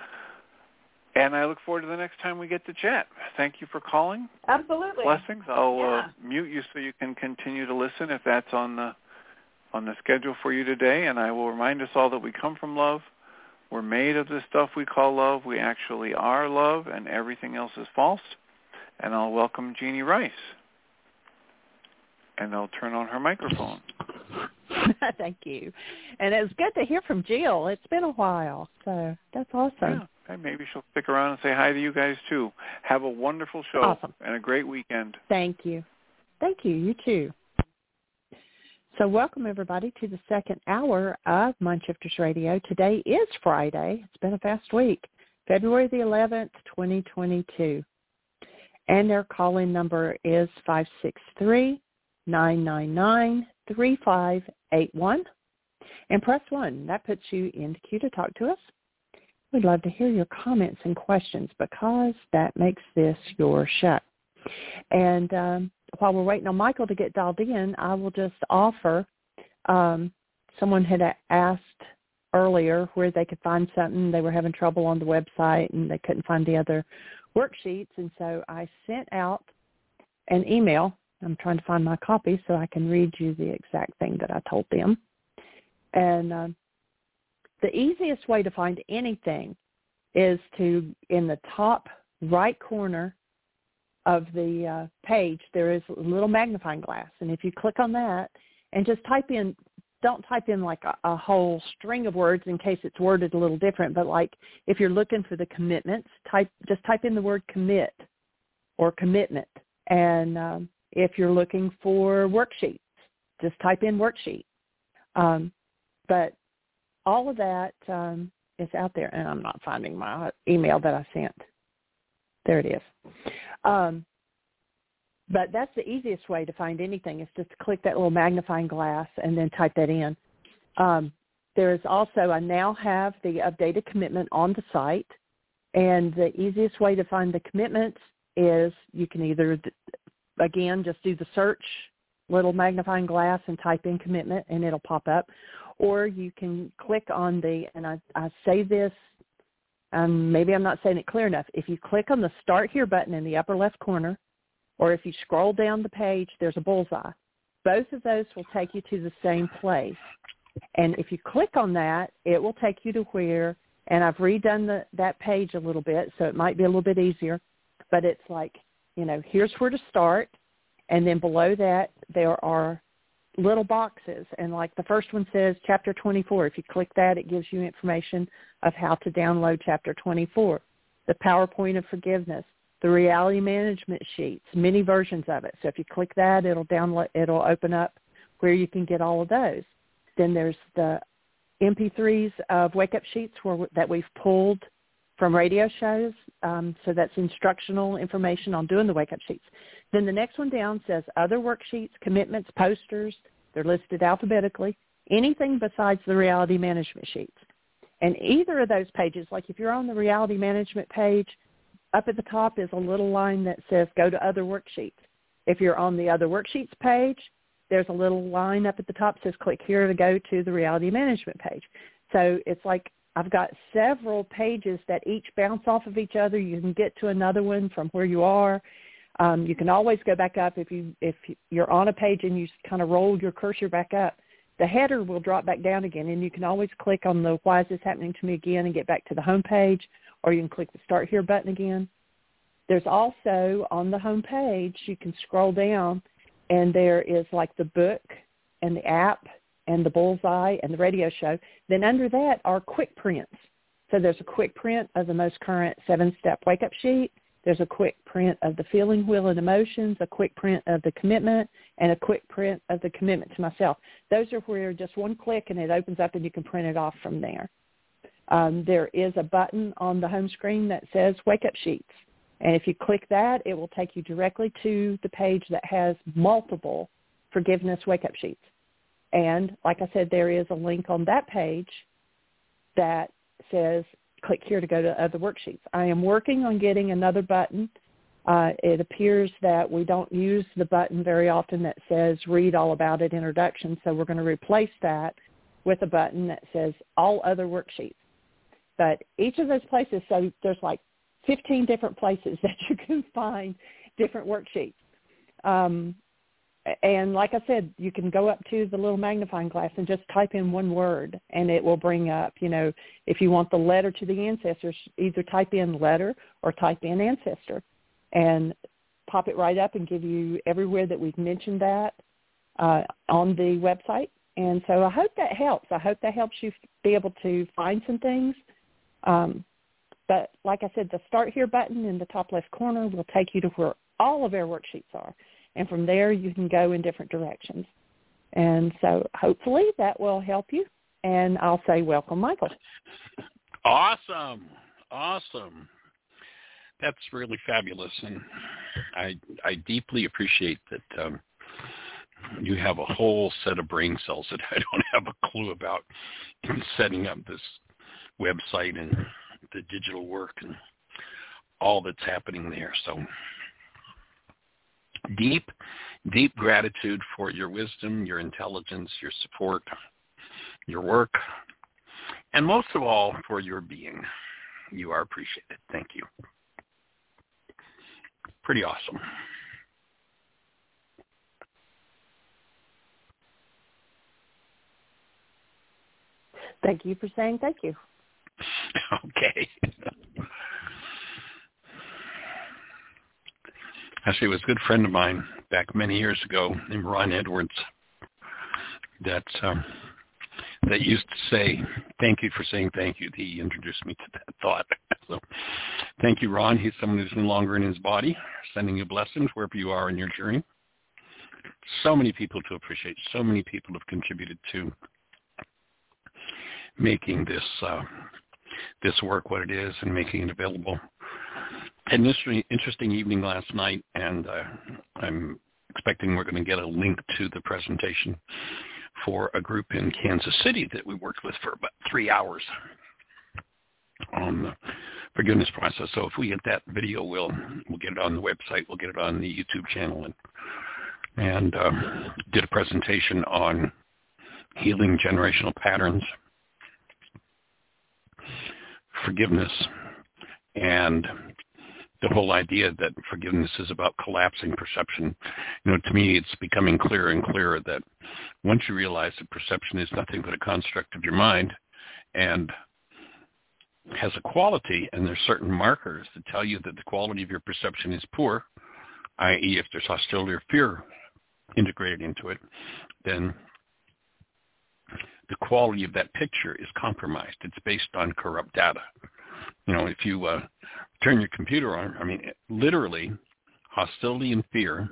And I look forward to the next time we get to chat. Thank you for calling. Absolutely. Blessings. I'll yeah. uh, mute you so you can continue to listen if that's on the on the schedule for you today. And I will remind us all that we come from love. We're made of the stuff we call love. We actually are love, and everything else is false. And I'll welcome Jeannie Rice. And I'll turn on her microphone. Thank you. And it's good to hear from Jill. It's been a while, so that's awesome. Yeah, and maybe she'll stick around and say hi to you guys, too. Have a wonderful show awesome. and a great weekend. Thank you. Thank you. You too. So welcome, everybody, to the second hour of Mindshifters Radio. Today is Friday. It's been a fast week, February the eleventh, twenty twenty-two. And their call-in number is five six three, nine nine nine, three five eight one. And press one. That puts you in the queue to talk to us. We'd love to hear your comments and questions because that makes this your show. And um, while we're waiting on Michael to get dialed in, I will just offer, um, someone had asked earlier where they could find something. They were having trouble on the website and they couldn't find the other worksheets. And so I sent out an email. I'm trying to find my copy so I can read you the exact thing that I told them. And um, the easiest way to find anything is to, in the top right corner of the uh, page, there is a little magnifying glass. And if you click on that and just type in, don't type in like a, a whole string of words in case it's worded a little different, but like if you're looking for the commitments, type just type in the word commit or commitment. And um, if you're looking for worksheets, just type in worksheet. Um, but all of that um, is out there, and I'm not finding my email that I sent. There it is. Um, but that's the easiest way to find anything is just to click that little magnifying glass and then type that in. Um, there is also, I now have the updated commitment on the site, and the easiest way to find the commitments is you can either, again, just do the search, little magnifying glass, and type in commitment, and it'll pop up. Or you can click on the, and I, I say this, Um, maybe I'm not saying it clear enough. If you click on the Start Here button in the upper left corner, or if you scroll down the page, there's a bullseye. Both of those will take you to the same place. And if you click on that, it will take you to where, and I've redone the, that page a little bit, so it might be a little bit easier, but it's like, you know, here's where to start, and then below that there are little boxes, and like the first one says Chapter twenty-four. If you click that, it gives you information of how to download Chapter twenty-four, the PowerPoint of Forgiveness, the Reality Management Sheets, many versions of it. So if you click that, it'll download, it'll open up where you can get all of those. Then there's the M P threes of Wake Up Sheets where, that we've pulled from radio shows. Um, so that's instructional information on doing the Wake Up Sheets. Then the next one down says Other Worksheets, Commitments, Posters. They're listed alphabetically. Anything besides the Reality Management Sheets. And either of those pages, like if you're on the Reality Management page, up at the top is a little line that says Go to Other Worksheets. If you're on the Other Worksheets page, there's a little line up at the top that says Click here to go to the Reality Management page. So it's like I've got several pages that each bounce off of each other. You can get to another one from where you are. Um, you can always go back up if you if you're on a page and you kind of roll your cursor back up. The header will drop back down again, and you can always click on the Why is this happening to me again and get back to the home page, or you can click the Start Here button again. There's also on the home page, you can scroll down, and there is like the book and the app and the bullseye and the radio show. Then under that are quick prints. So there's a quick print of the most current seven-step wake-up sheet. There's a quick print of the feeling wheel and emotions, a quick print of the commitment, and a quick print of the commitment to myself. Those are where just one click and it opens up and you can print it off from there. Um, there is a button on the home screen that says Wake Up Sheets. And if you click that, it will take you directly to the page that has multiple forgiveness wake-up sheets. And like I said, there is a link on that page that says click here to go to other worksheets. I am working on getting another button. Uh, it appears that we don't use the button very often that says read all about it, introduction, so we're going to replace that with a button that says all other worksheets. But each of those places, so there's like fifteen different places that you can find different worksheets. Um, and like I said, you can go up to the little magnifying glass and just type in one word, and it will bring up, you know, if you want the letter to the ancestors, either type in letter or type in ancestor and pop it right up and give you everywhere that we've mentioned that uh, on the website. And so I hope that helps. I hope that helps you be able to find some things. Um, but like I said, the Start Here button in the top left corner will take you to where all of our worksheets are. And from there, you can go in different directions. And so hopefully that will help you. And I'll say welcome, Michael. Awesome. Awesome. That's really fabulous. And I I deeply appreciate that um, you have a whole set of brain cells that I don't have a clue about in setting up this website and the digital work and all that's happening there. So deep, deep gratitude for your wisdom, your intelligence, your support, your work, and most of all for your being. You are appreciated. Thank you. Pretty awesome. Thank you for saying thank you. Okay. Actually, it was a good friend of mine back many years ago named Ron Edwards that um, that used to say, thank you for saying thank you. He introduced me to that thought. So thank you, Ron. He's someone who's no longer in his body, sending you blessings wherever you are in your journey. So many people to appreciate. So many people have contributed to making this uh, this work what it is and making it available. Had an interesting, interesting evening last night, and uh, I'm expecting we're going to get a link to the presentation for a group in Kansas City that we worked with for about three hours on the forgiveness process. So if we get that video, we'll we'll get it on the website, we'll get it on the YouTube channel, and and uh, did a presentation on healing generational patterns, forgiveness, and the whole idea that forgiveness is about collapsing perception. You know, to me, it's becoming clearer and clearer that once you realize that perception is nothing but a construct of your mind and has a quality, and there's certain markers that tell you that the quality of your perception is poor, that is if there's hostility or fear integrated into it, then the quality of that picture is compromised. It's based on corrupt data. You know, if you uh, turn your computer on, I mean, literally, hostility and fear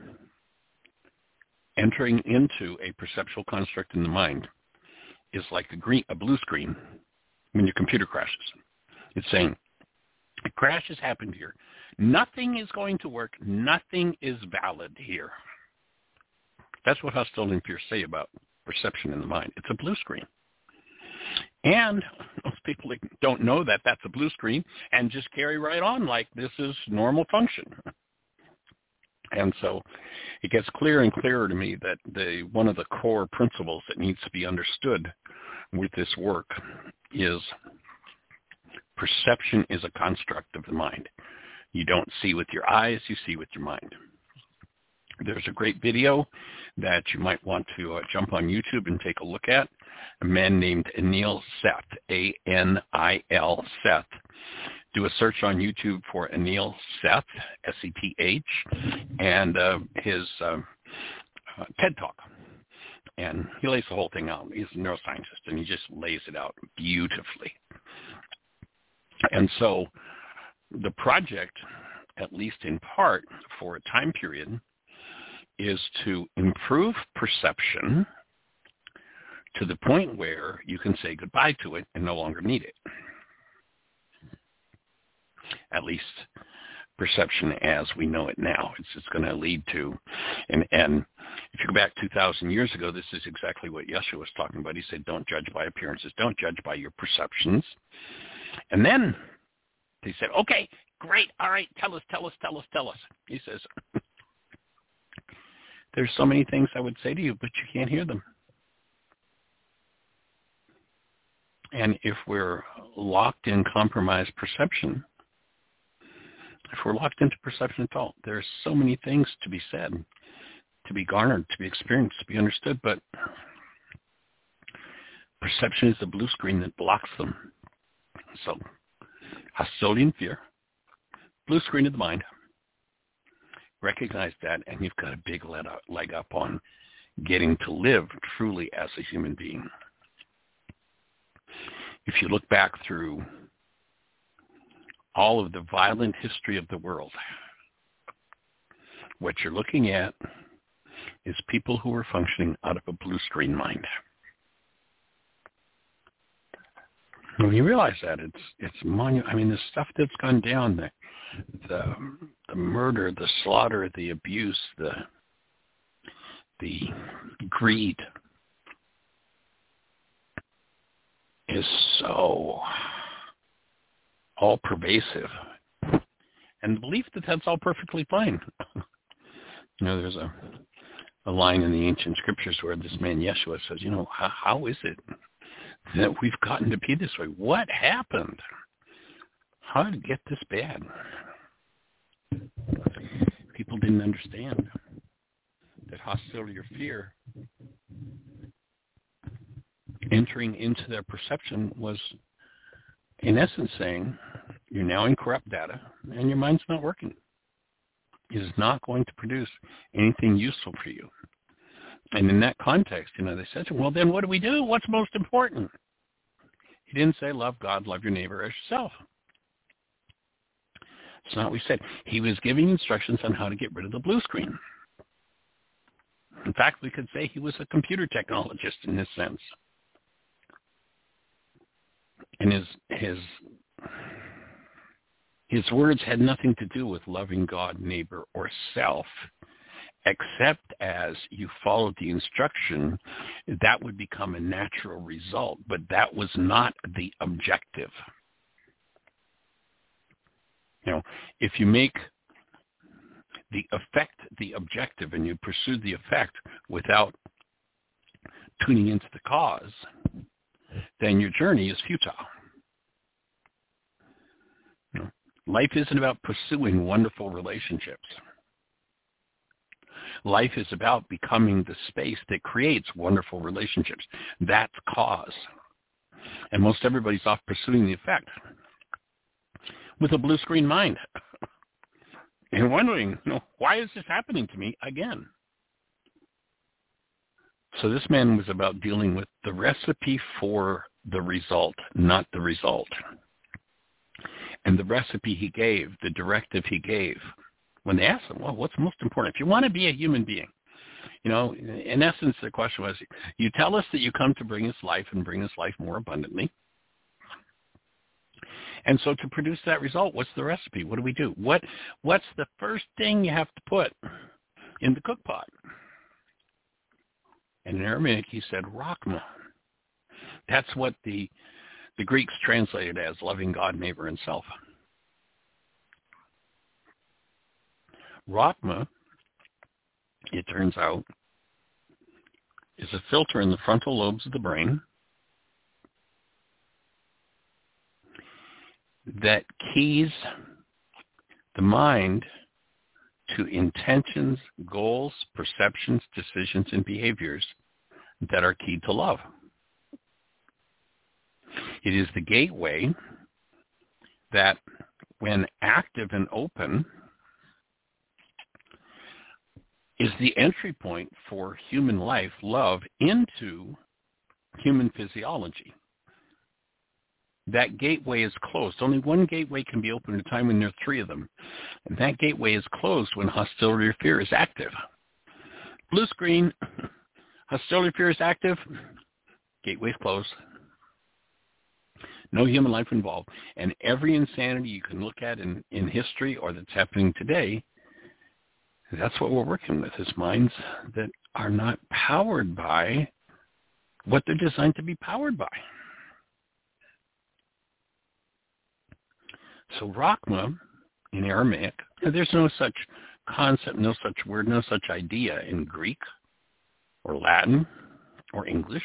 entering into a perceptual construct in the mind is like a green, a blue screen when your computer crashes. It's saying, a crash has happened here. Nothing is going to work. Nothing is valid here. That's what hostility and fear say about perception in the mind. It's a blue screen. And most people don't know that that's a blue screen and just carry right on like this is normal function. And so it gets clearer and clearer to me that the one of the core principles that needs to be understood with this work is perception is a construct of the mind. You don't see with your eyes, you see with your mind. There's a great video that you might want to uh, jump on YouTube and take a look at. A man named Anil Seth, A N I L Seth. Do a search on YouTube for Anil Seth, S E T H, and uh, his uh, uh, TED Talk. And he lays the whole thing out. He's a neuroscientist, and he just lays it out beautifully. And so the project, at least in part for a time period, is to improve perception to the point where you can say goodbye to it and no longer need it. At least perception as we know it now. It's, it's going to lead to, and, and if you go back two thousand years ago, this is exactly what Yeshua was talking about. He said, don't judge by appearances. Don't judge by your perceptions. And then he said, okay, great. All right, tell us, tell us, tell us, tell us. He says, there's so many things I would say to you, but you can't hear them. And if we're locked in compromised perception, if we're locked into perception at all, there's so many things to be said, to be garnered, to be experienced, to be understood, but perception is the blue screen that blocks them. So, hostility and fear, blue screen of the mind. Recognize that, and you've got a big leg up on getting to live truly as a human being. If you look back through all of the violent history of the world, what you're looking at is people who are functioning out of a blue screen mind. When you realize that, it's it's monu- I mean, the stuff that's gone down, the the the murder, the slaughter, the abuse, the the greed is so all pervasive, and the belief that that's all perfectly fine. You know, there's a a line in the ancient scriptures where this man Yeshua says, you know, how, how is it that we've gotten to be this way? What happened? How did it get this bad? People didn't understand that hostility or fear entering into their perception was, in essence, saying, you're now in corrupt data and your mind's not working. It is not going to produce anything useful for you. And in that context, you know, they said, well, then what do we do? What's most important? He didn't say love God, love your neighbor as yourself. It's not what he said. He was giving instructions on how to get rid of the blue screen. In fact, we could say he was a computer technologist in this sense. And his his his words had nothing to do with loving God, neighbor, or self, except as you followed the instruction, that would become a natural result, but that was not the objective. You know, if you make the effect the objective and you pursue the effect without tuning into the cause, then your journey is futile. You know, life isn't about pursuing wonderful relationships. Life is about becoming the space that creates wonderful relationships. That's cause. And most everybody's off pursuing the effect with a blue screen mind and wondering, you know, why is this happening to me again? So this man was about dealing with the recipe for the result, not the result. And the recipe he gave, the directive he gave, when they asked him, well, what's most important? If you want to be a human being, you know, in essence, the question was, you tell us that you come to bring us life and bring us life more abundantly. And so to produce that result, what's the recipe? What do we do? What What's the first thing you have to put in the cook pot? And in Aramaic, he said, Rachma. That's what the, the Greeks translated as loving God, neighbor, and self. Rachma, it turns out, is a filter in the frontal lobes of the brain that keys the mind to intentions, goals, perceptions, decisions, and behaviors that are keyed to love. It is the gateway that, when active and open, is the entry point for human life, love, into human physiology. That gateway is closed. Only one gateway can be opened at a time when there are three of them. And that gateway is closed when hostility or fear is active. Blue screen, hostility or fear is active, gateway is closed. No human life involved. And every insanity you can look at in, in history or that's happening today, that's what we're working with, is minds that are not powered by what they're designed to be powered by. So Rachma, in Aramaic, there's no such concept, no such word, no such idea in Greek or Latin or English.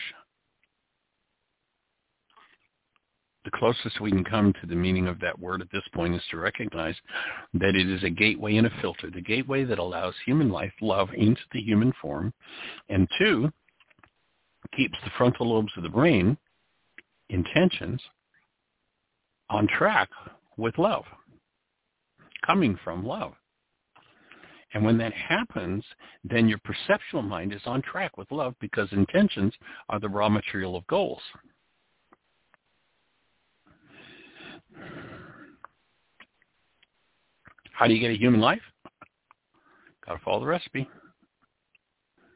The closest we can come to the meaning of that word at this point is to recognize that it is a gateway and a filter, the gateway that allows human life, love, into the human form, and two, keeps the frontal lobes of the brain, intentions, on track with love, coming from love. And when that happens, then your perceptual mind is on track with love, because intentions are the raw material of goals. How do you get a human life? Got to follow the recipe.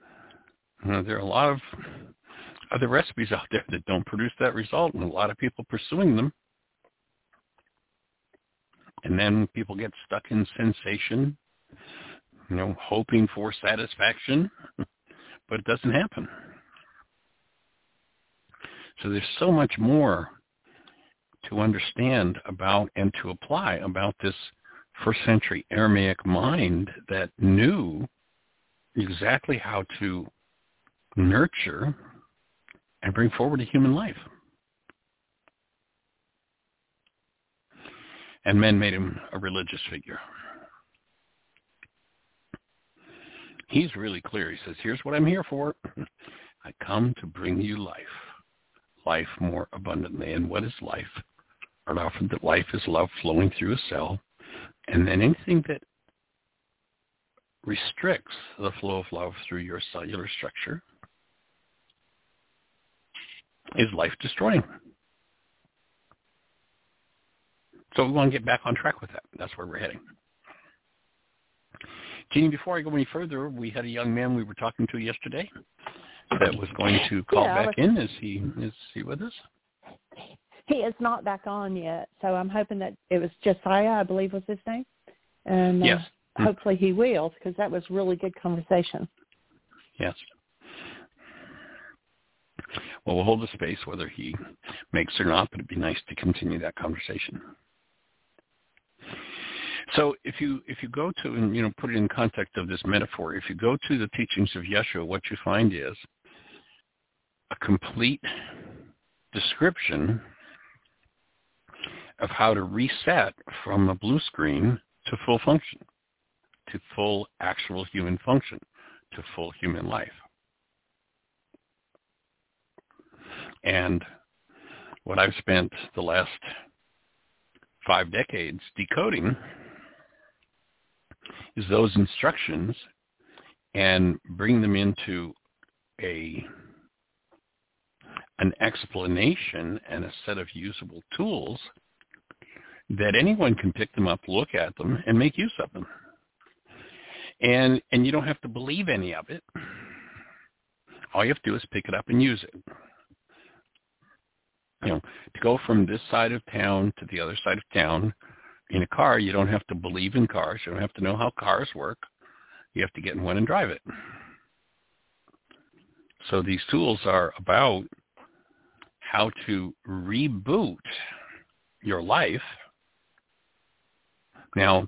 You know, there are a lot of other recipes out there that don't produce that result, and a lot of people pursuing them. And then people get stuck in sensation, you know, hoping for satisfaction, but it doesn't happen. So there's so much more to understand about and to apply about this first century Aramaic mind that knew exactly how to nurture and bring forward a human life. And men made him a religious figure. He's really clear. He says, here's what I'm here for. I come to bring you life, life more abundantly. And what is life? Or often that life is love flowing through a cell. And then anything that restricts the flow of love through your cellular structure is life destroying. So we want to get back on track with that. That's where we're heading. Jeannie, before I go any further, we had a young man we were talking to yesterday that was going to call yeah, back in. Is he is he with us? He is not back on yet, so I'm hoping that it was Josiah, I believe was his name. And yes. uh, hopefully he will, because that was really good conversation. Yes. Well, we'll hold the space whether he makes or not, but it'd be nice to continue that conversation. So if you if you go to, and you know, put it in context of this metaphor, if you go to the teachings of Yeshua, what you find is a complete description of how to reset from a blue screen to full function, to full actual human function, to full human life. And what I've spent the last five decades decoding is those instructions and bring them into a an explanation and a set of usable tools that anyone can pick them up, look at them, and make use of them. And and you don't have to believe any of it. All you have to do is pick it up and use it. You know, to go from this side of town to the other side of town in a car, you don't have to believe in cars. You don't have to know how cars work. You have to get in one and drive it. So these tools are about how to reboot your life. Now,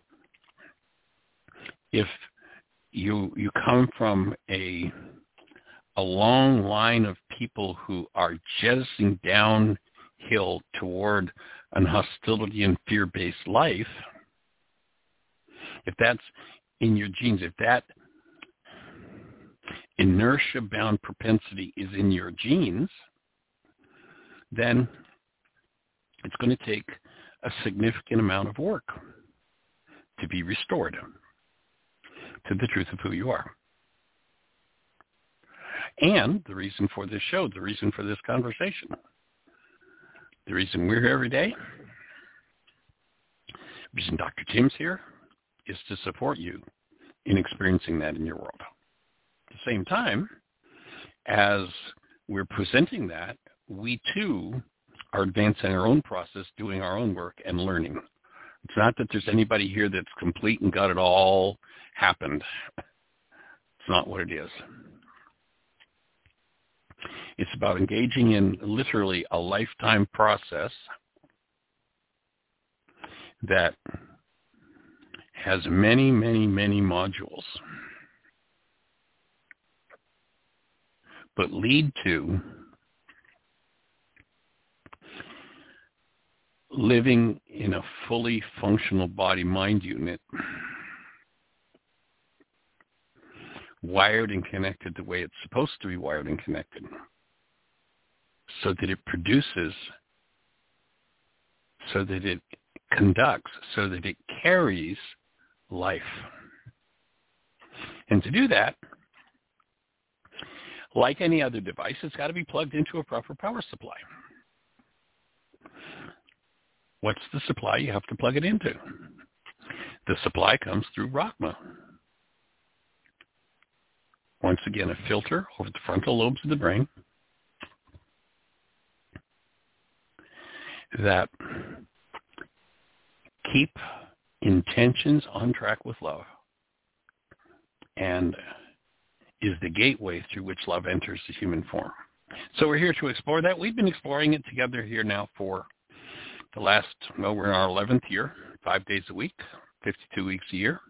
if you you come from a a long line of people who are jettisoning downhill toward an hostility and fear-based life, if that's in your genes, if that inertia-bound propensity is in your genes, then it's going to take a significant amount of work to be restored to the truth of who you are. And the reason for this show, the reason for this conversation, the reason we're here every day, the reason Doctor Tim's here, is to support you in experiencing that in your world. At the same time, as we're presenting that, we too are advancing our own process, doing our own work and learning. It's not that there's anybody here that's complete and got it all happened. It's not what it is. It's about engaging in literally a lifetime process that has many, many, many modules, but lead to living in a fully functional body-mind unit, wired and connected the way it's supposed to be wired and connected, so that it produces, so that it conducts, so that it carries life. And to do that, like any other device, it's got to be plugged into a proper power supply. What's the supply you have to plug it into? The supply comes through Rachma. once again, a filter over the frontal lobes of the brain that keep intentions on track with love and is the gateway through which love enters the human form. So we're here to explore that. We've been exploring it together here now for the last, well, we're in our eleventh year, five days a week, fifty-two weeks a year.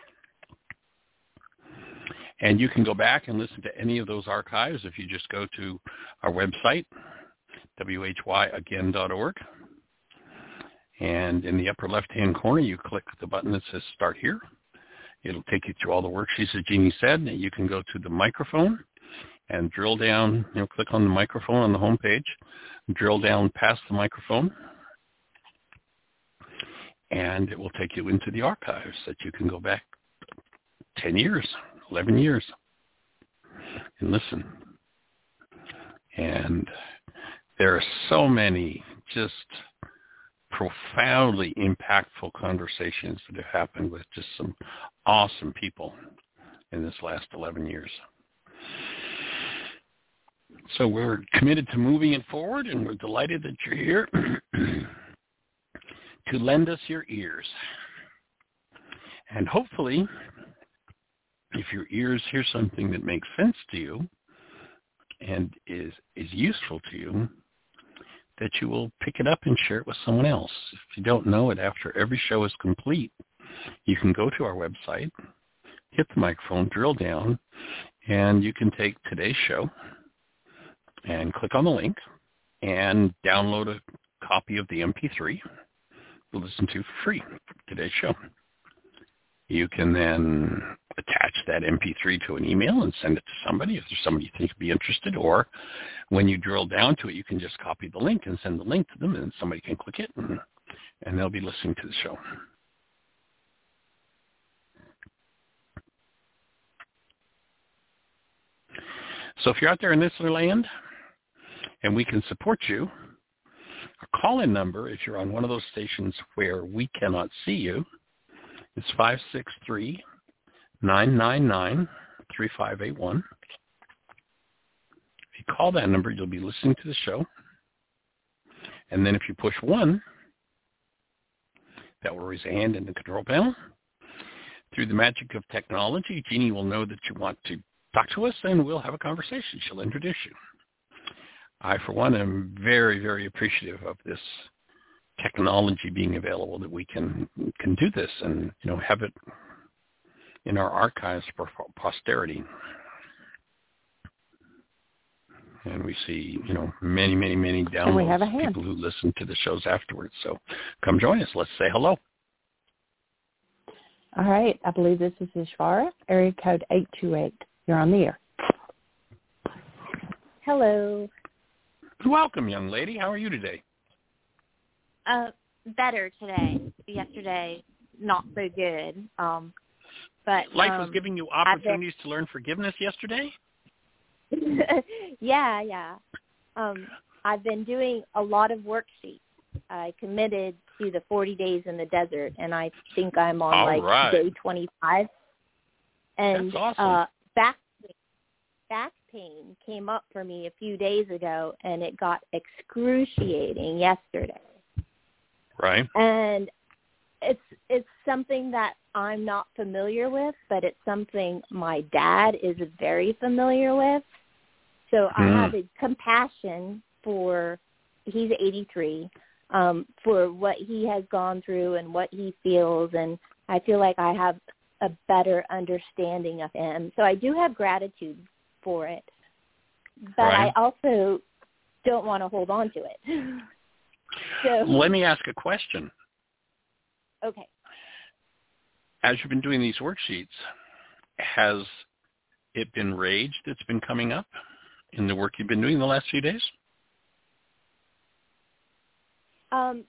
And you can go back and listen to any of those archives if you just go to our website, w h y again dot org. And in the upper left-hand corner, you click the button that says Start Here. It'll take you through all the worksheets that Jeannie said. You can go to the microphone and drill down, you know, click on the microphone on the home page, drill down past the microphone, and it will take you into the archives that you can go back ten years, eleven years, and listen. And there are so many just profoundly impactful conversations that have happened with just some awesome people in this last eleven years. So we're committed to moving it forward, and we're delighted that you're here to lend us your ears. And hopefully, if your ears hear something that makes sense to you and is is useful to you, that you will pick it up and share it with someone else. If you don't know it, after every show is complete, you can go to our website, hit the microphone, drill down, and you can take today's show and click on the link and download a copy of the M P three to listen to for free for today's show. You can then attach that M P three to an email and send it to somebody if there's somebody you think would be interested, or when you drill down to it, you can just copy the link and send the link to them, and somebody can click it, and, and they'll be listening to the show. So if you're out there in listener land and we can support you, our call-in number, if you're on one of those stations where we cannot see you, is five six three, nine nine nine, three five eight one. If you call that number, you'll be listening to the show. And then if you push one, that will raise a hand in the control panel. Through the magic of technology, Jeannie will know that you want to talk to us, and we'll have a conversation. She'll introduce you. I, for one, am very, very appreciative of this technology being available, that we can can do this and, you know, have it in our archives for posterity. And we see, you know, many, many, many downloads, we have a hand. People who listen to the shows afterwards. So come join us. Let's say hello. All right. I believe this is Ishvara, area code eight two eight. You're on the air. Hello. Welcome, young lady. How are you today? Uh, better today. Yesterday, not so good. Um, but life um, was giving you opportunities been... to learn forgiveness yesterday? yeah, yeah. Um, I've been doing a lot of worksheets. I committed to the forty days in the desert, and I think I'm on All like right. day twenty-five. And That's awesome. uh, back back pain came up for me a few days ago, and it got excruciating yesterday. Right. And it's it's something that I'm not familiar with, but it's something my dad is very familiar with. So mm. I have a compassion for, he's eighty-three, um, for what he has gone through and what he feels, and I feel like I have a better understanding of him. So I do have gratitude for it, but right. I also don't want to hold on to it. So, let me ask a question. Okay. As you've been doing these worksheets, has it been rage that's been coming up in the work you've been doing the last few days? Um.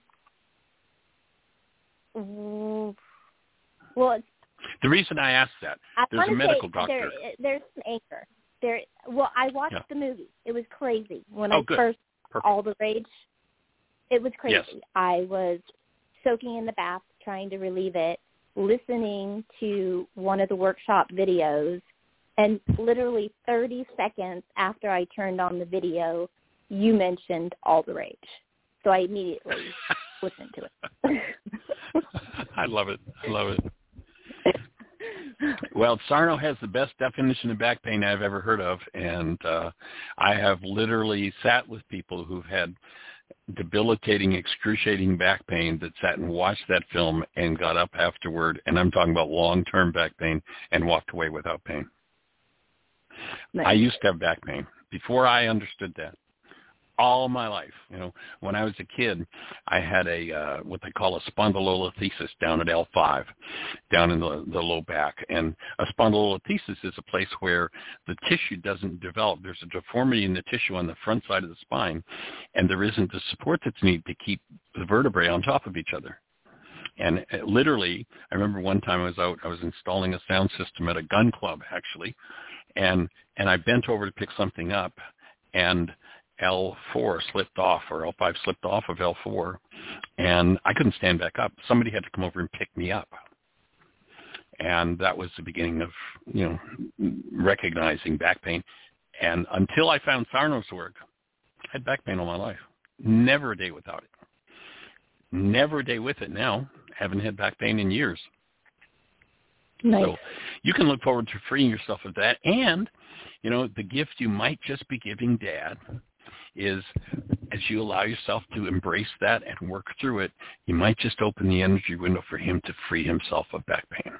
Well, it's, the reason I ask that, I there's a medical say doctor. There, there's an anchor. There. Well, I watched yeah. the movie. It was crazy when oh, I good. first Perfect. all the rage. It was crazy. Yes. I was soaking in the bath, trying to relieve it, listening to one of the workshop videos, And literally thirty seconds after I turned on the video, you mentioned All the Rage. So I immediately listened to it. I love it. I love it. Well, Sarno has the best definition of back pain I've ever heard of, and uh, I have literally sat with people who've had debilitating, excruciating back pain that sat and watched that film and got up afterward, and I'm talking about long-term back pain, and walked away without pain. Nice. I used to have back pain before I understood that. All my life, you know, when I was a kid, I had a uh, what they call a spondylolisthesis down at L five, down in the, the low back. And a spondylolisthesis is a place where the tissue doesn't develop. There's a deformity in the tissue on the front side of the spine, and there isn't the support that's needed to keep the vertebrae on top of each other. And literally, I remember one time I was out, I was installing a sound system at a gun club, actually, and and I bent over to pick something up, and L four slipped off, or L five slipped off of L four, and I couldn't stand back up. Somebody had to come over and pick me up. And that was the beginning of, you know, recognizing back pain. And until I found Sarno's work, I had back pain all my life. Never a day without it. Never a day with it now. Haven't had back pain in years. Nice. So you can look forward to freeing yourself of that. And, you know, the gift you might just be giving Dad is, as you allow yourself to embrace that and work through it, you might just open the energy window for him to free himself of back pain.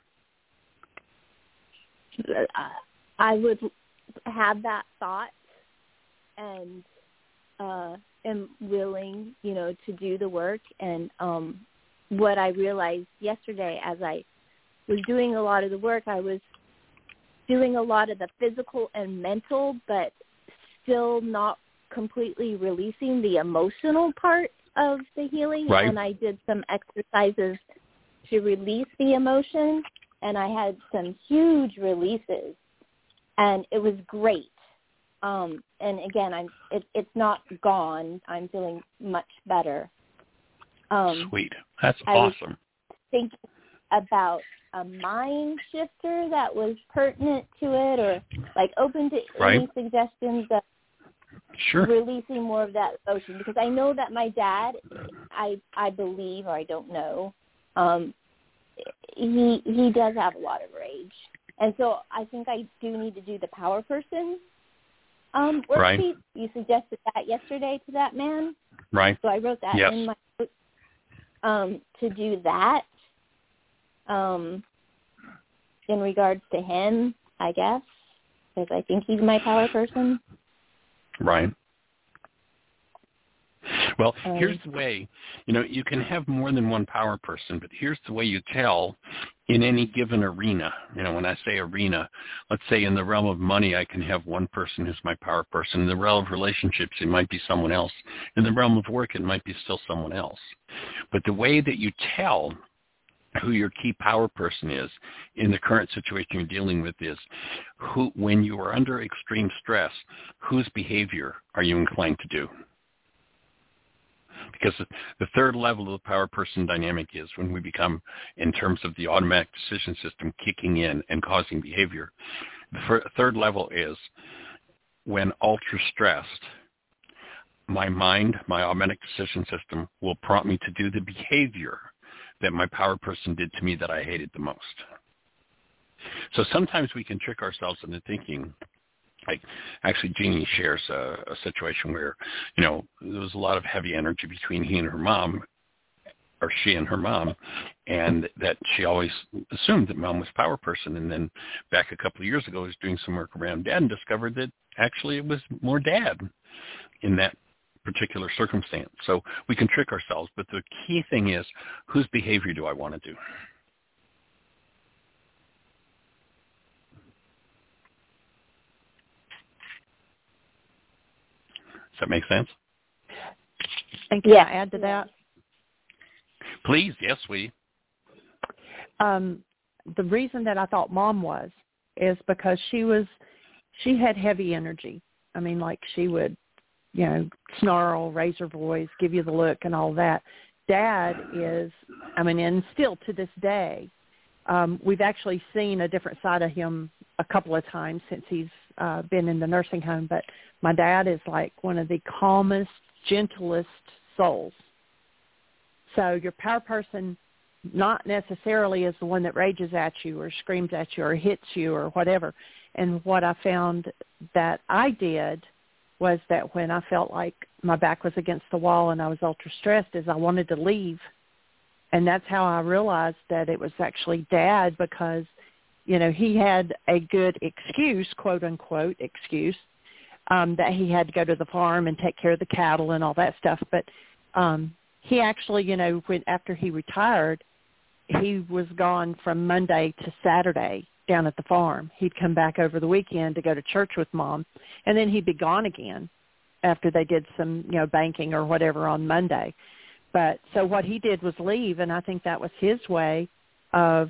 I would have that thought and uh, am willing, you know, to do the work. And um, what I realized yesterday as I was doing a lot of the work, I was doing a lot of the physical and mental, but still not completely releasing the emotional part of the healing. Right. And I did some exercises to release the emotion, and I had some huge releases, and it was great. Um, and again, I'm it, it's not gone. I'm feeling much better. Um, Sweet. That's I awesome. Was thinking about a mind shifter that was pertinent to it, or like open to right. any suggestions that sure. releasing more of that emotion, because I know that my dad, I I believe, or I don't know, um, he he does have a lot of rage, and so I think I do need to do the power person um, worksheet. Right. You suggested that yesterday to that man, right? So I wrote that yes. in my notes um, to do that. Um, in regards to him, I guess, because I think he's my power person. Right. Well, um, here's the way, you know, you can have more than one power person, but here's the way you tell in any given arena. You know, when I say arena, let's say in the realm of money, I can have one person who's my power person. In the realm of relationships, it might be someone else. In the realm of work, it might be still someone else. But the way that you tell who your key power person is in the current situation you're dealing with is who, when you are under extreme stress, whose behavior are you inclined to do? Because the third level of the power person dynamic is when we become, in terms of the automatic decision system, kicking in and causing behavior. The third level is when ultra stressed, my mind, my automatic decision system will prompt me to do the behavior that my power person did to me that I hated the most. So sometimes we can trick ourselves into thinking, like actually Jeannie shares a, a situation where, you know, there was a lot of heavy energy between he and her mom, or she and her mom, and that she always assumed that mom was power person. And then back a couple of years ago, I was doing some work around dad and discovered that actually it was more dad in that particular circumstance. So we can trick ourselves, but the key thing is, whose behavior do I want to do? Does that make sense? And can yeah. I add to that? Please, yes, we. Um, the reason that I thought mom was is because she was, she had heavy energy. I mean, like she would, you know, snarl, raise her voice, give you the look and all that. Dad is, I mean, and still to this day, um, we've actually seen a different side of him a couple of times since he's uh, been in the nursing home, but my dad is like one of the calmest, gentlest souls. So your power person not necessarily is the one that rages at you or screams at you or hits you or whatever. And what I found that I did was that when I felt like my back was against the wall and I was ultra stressed is I wanted to leave. And that's how I realized that it was actually Dad because, you know, he had a good excuse, quote unquote excuse, um, that he had to go to the farm and take care of the cattle and all that stuff. But um, he actually, you know, when after he retired, he was gone from Monday to Saturday down at the farm. He'd come back over the weekend to go to church with Mom, and then he'd be gone again after they did some, you know, banking or whatever on Monday. But so what he did was leave, and I think that was his way of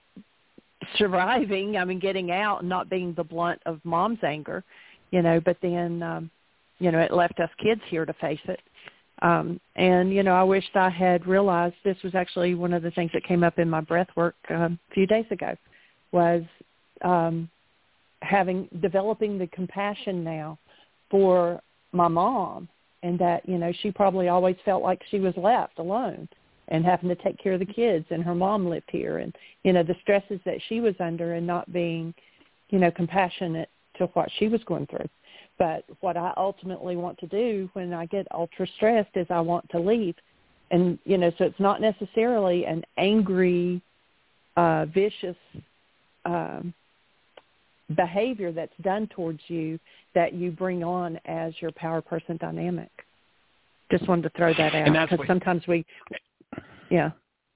surviving, I mean, getting out and not being the blunt of Mom's anger, you know, but then, um, you know, it left us kids here to face it. Um, and, you know, I wished I had realized this was actually one of the things that came up in my breath work um, a few days ago was um, having, developing the compassion now for my mom. And that, you know, she probably always felt like she was left alone and having to take care of the kids, and her mom lived here, and, you know, the stresses that she was under and not being, you know, compassionate to what she was going through. But what I ultimately want to do when I get ultra stressed is I want to leave. And, you know, so it's not necessarily an angry, uh, vicious um, behavior that's done towards you that you bring on as your power person dynamic. Just wanted to throw that out because sometimes we, yeah.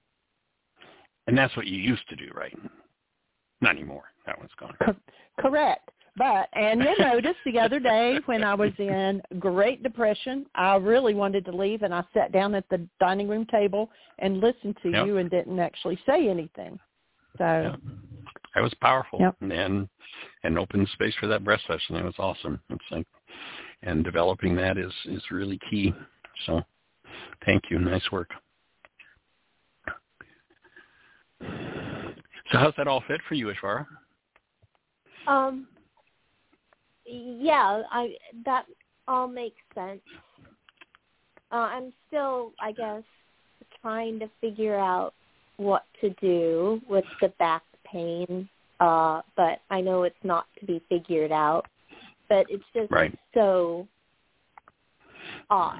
And that's what you used to do, right? Not anymore. That one's gone. Co- correct. But, and you noticed the other day when I was in Great Depression, I really wanted to leave, and I sat down at the dining room table and listened to yep. you and didn't actually say anything. So yep. That was powerful. Yep. And and open space for that breath session. It was awesome. It's like, and developing that is, is really key. So thank you. Nice work. So how's that all fit for you, Ishvara? Um, yeah, I that all makes sense. Uh, I'm still, I guess, trying to figure out what to do with the back pain, uh, but I know it's not to be figured out. But it's just right. so odd.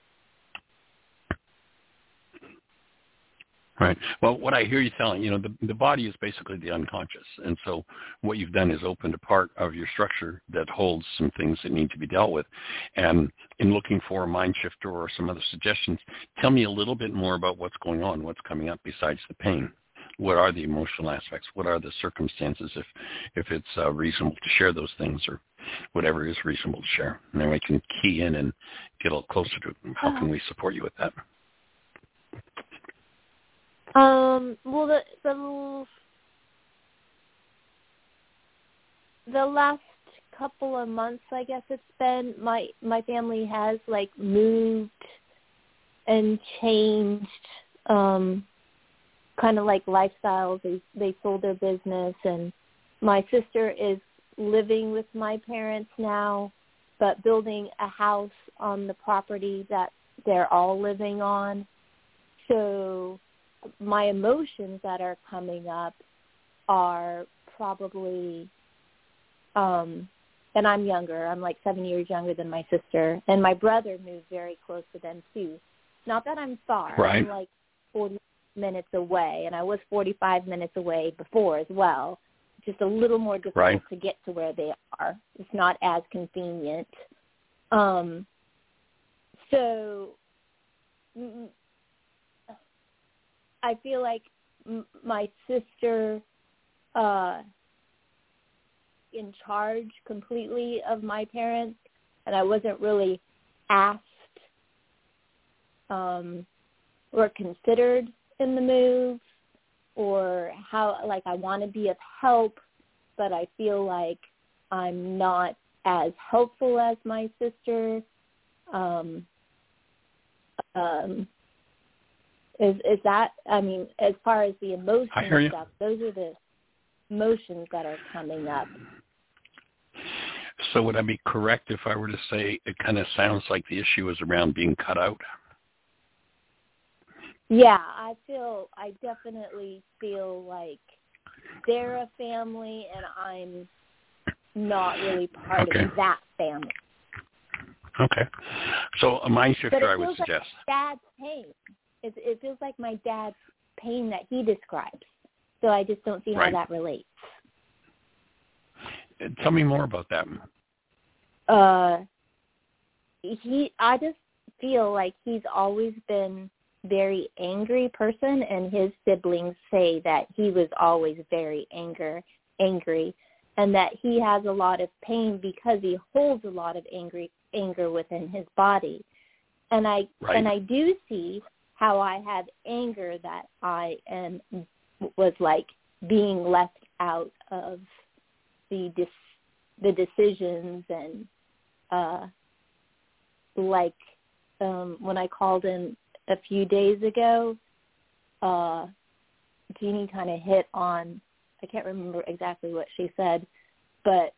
Right. Well, what I hear you telling, you know, the, the body is basically the unconscious. And so what you've done is opened a part of your structure that holds some things that need to be dealt with. And in looking for a mind shifter or some other suggestions, tell me a little bit more about what's going on, what's coming up besides the pain. What are the emotional aspects? What are the circumstances, if if it's uh, reasonable to share those things, or whatever is reasonable to share? And then we can key in and get a little closer to how can we support you with that. Um, well, the, the the last couple of months, I guess it's been, my my family has like moved and changed, um, kind of like lifestyles. They they sold their business, and my sister is living with my parents now, but building a house on the property that they're all living on. So my emotions that are coming up are probably, um, and I'm younger. I'm like seven years younger than my sister, and my brother moved very close to them too. Not that I'm far. Right. I'm like forty minutes away, and I was forty-five minutes away before as well. Just a little more difficult right. to get to where they are. It's not as convenient. Um, so I feel like m- my sister uh, in charge completely of my parents, and I wasn't really asked um, or considered in the move, or how, like, I want to be of help, but I feel like I'm not as helpful as my sister. Um, um, is is that, I mean, as far as the emotional stuff, those are the emotions that are coming up. So would I be correct if I were to say it kind of sounds like the issue is around being cut out? Yeah, I feel, I definitely feel like they're a family and I'm not really part okay. of that family. Okay. So a mind shifter, I would like suggest. Dad's pain. It, it feels like my dad's pain that he describes. So I just don't see right. how that relates. Tell me more about that. Uh, he, I just feel like he's always been very angry person, and his siblings say that he was always very anger, angry, and that he has a lot of pain because he holds a lot of angry anger within his body. And I right. and I do see how I have anger that I am was like being left out of the dis, the decisions and uh, like um, when I called in a few days ago, uh, Jeannie kind of hit on, I can't remember exactly what she said, but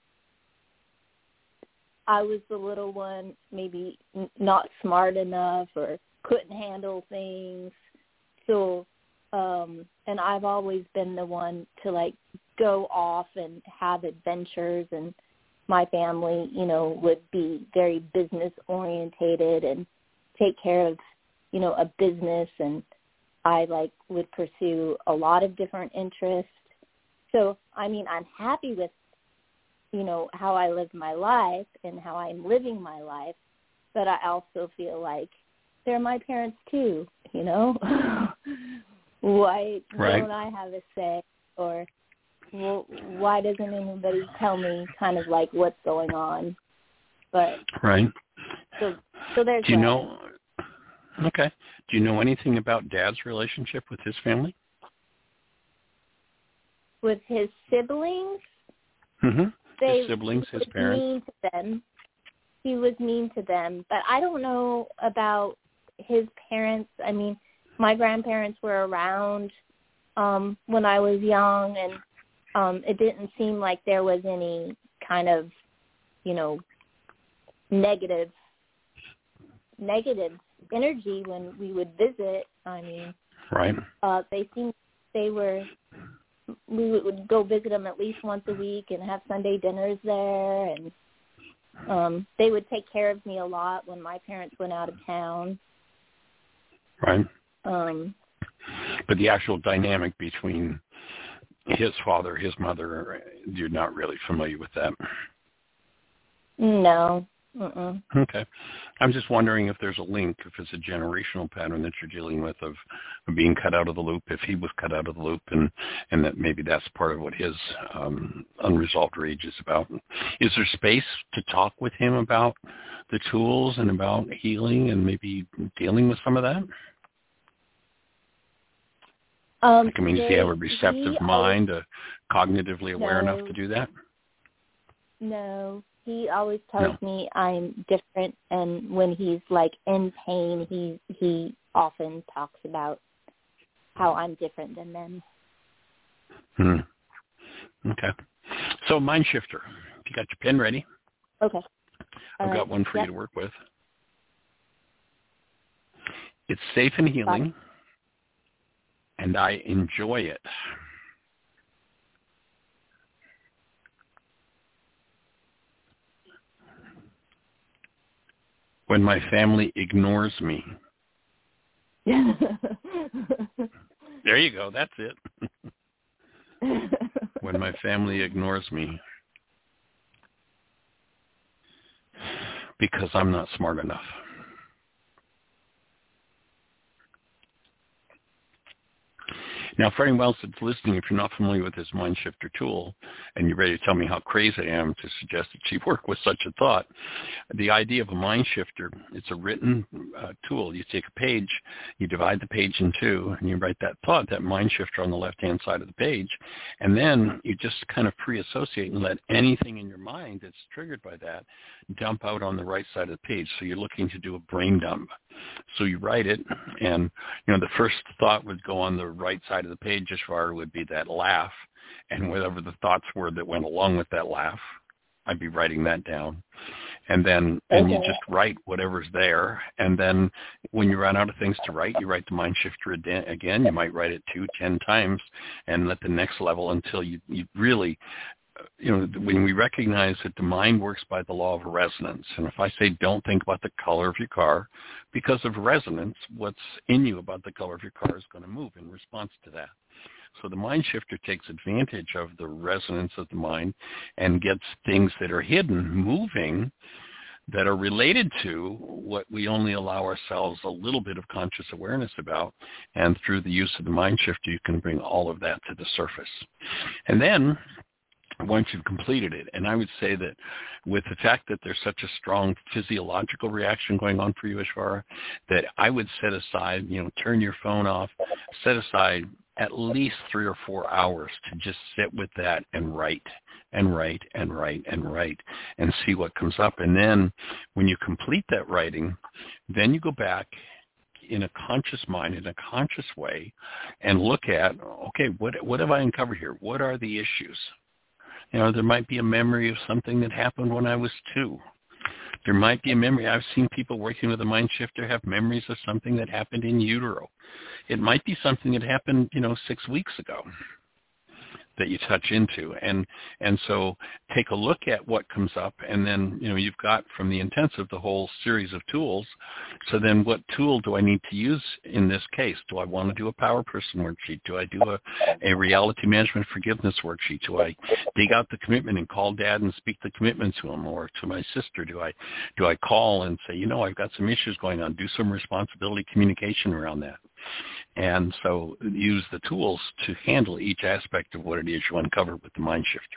I was the little one, maybe n- not smart enough or couldn't handle things. So, um, and I've always been the one to like go off and have adventures, and my family, you know, would be very business orientated and take care of, you know, a business, and I like would pursue a lot of different interests. So, I mean, I'm happy with, you know, how I live my life and how I'm living my life, but I also feel like they're my parents too, you know? Why right. don't I have a say, or well, why doesn't anybody tell me kind of like what's going on? But right. So, so there's. Do you that. know? Okay. Do you know anything about Dad's relationship with his family? With his siblings. Mm-hmm. They, his siblings, he his was parents. Mean to them. He was mean to them, but I don't know about his parents. I mean, my grandparents were around um, when I was young, and um, it didn't seem like there was any kind of, you know, negative, negative energy when we would visit. I mean, right. Uh, they seemed they were. We would go visit them at least once a week and have Sunday dinners there, and um, they would take care of me a lot when my parents went out of town. Right. Um, but the actual dynamic between his father, his mother, you're not really familiar with that. No. Uh-uh. Okay. I'm just wondering if there's a link, if it's a generational pattern that you're dealing with of, of being cut out of the loop, if he was cut out of the loop, and, and that maybe that's part of what his um, unresolved rage is about. Is there space to talk with him about the tools and about healing and maybe dealing with some of that? Um, like, I mean, they, does he have a receptive mind, always, a cognitively aware no, enough to do that? No. He always tells no. me I'm different, and when he's like in pain, he he often talks about how I'm different than them. Hmm. Okay. So mind shifter. If you got your pen ready. Okay. I've uh, got one for yep. you to work with. It's safe and healing, and I enjoy it. When my family ignores me. There you go. That's it. When my family ignores me because I'm not smart enough. Now, for anyone else that's listening, if you're not familiar with this mind shifter tool and you're ready to tell me how crazy I am to suggest that you work with such a thought, the idea of a mind shifter, it's a written uh, tool. You take a page, you divide the page in two, and you write that thought, that mind shifter on the left-hand side of the page, and then you just kind of pre-associate and let anything in your mind that's triggered by that dump out on the right side of the page. So you're looking to do a brain dump. So you write it, and, you know, the first thought would go on the right side of the page, Ishvara, would be that laugh, and whatever the thoughts were that went along with that laugh, I'd be writing that down. And then and Okay. you just write whatever's there. And then when you run out of things to write, you write the mind shifter again. You might write it two, ten times and at the next level until you, you really, you know, when we recognize that the mind works by the law of resonance. And if I say don't think about the color of your car, because of resonance, what's in you about the color of your car is going to move in response to that. So the mind shifter takes advantage of the resonance of the mind and gets things that are hidden moving that are related to what we only allow ourselves a little bit of conscious awareness about. And through the use of the mind shifter, you can bring all of that to the surface. And then once you've completed it, and I would say that with the fact that there's such a strong physiological reaction going on for you, Ishvara, that I would set aside, you know, turn your phone off, set aside at least three or four hours to just sit with that and write and write and write and write and see what comes up. And then when you complete that writing, then you go back in a conscious mind, in a conscious way, and look at, okay, what what have I uncovered here? What are the issues? You know, there might be a memory of something that happened when I was two. There might be a memory. I've seen people working with a mind shifter have memories of something that happened in utero. It might be something that happened, you know, six weeks ago that you touch into. And and so take a look at what comes up, and then, you know, you've got from the intensive the whole series of tools. So then what tool do I need to use in this case? Do I want to do a power person worksheet? Do I do a, a reality management forgiveness worksheet? Do I dig out the commitment and call Dad and speak the commitment to him, or to my sister? Do I do I call and say, you know, I've got some issues going on. Do some responsibility communication around that. And so use the tools to handle each aspect of what it is you uncover with the mind shifter.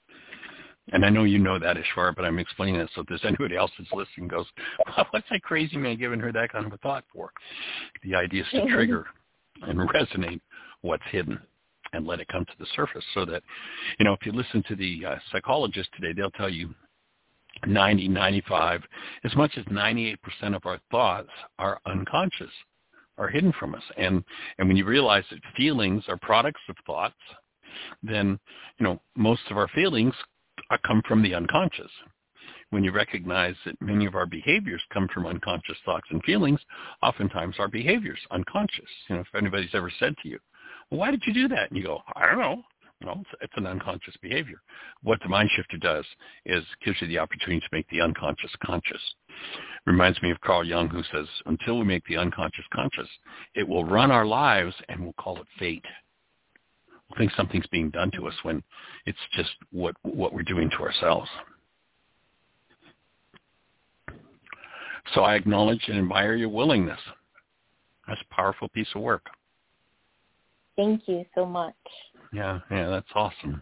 And I know you know that, Ishvara, but I'm explaining it so if there's anybody else that's listening and goes, well, what's that crazy man giving her that kind of a thought for? The idea is to trigger and resonate what's hidden and let it come to the surface so that, you know, if you listen to the uh, psychologist today, they'll tell you ninety, ninety-five, as much as ninety-eight percent of our thoughts are unconscious, are hidden from us. And and when you realize that feelings are products of thoughts, then, you know, most of our feelings are, come from the unconscious. When you recognize that many of our behaviors come from unconscious thoughts and feelings, oftentimes our behavior's unconscious. You know, if anybody's ever said to you, well, why did you do that? And you go, I don't know. Well, it's, it's an unconscious behavior. What the mind shifter does is gives you the opportunity to make the unconscious conscious. Reminds me of Carl Jung, who says, until we make the unconscious conscious, it will run our lives and we'll call it fate. We'll think something's being done to us when it's just what, what we're doing to ourselves. So I acknowledge and admire your willingness. That's a powerful piece of work. Thank you so much. Yeah, yeah, that's awesome.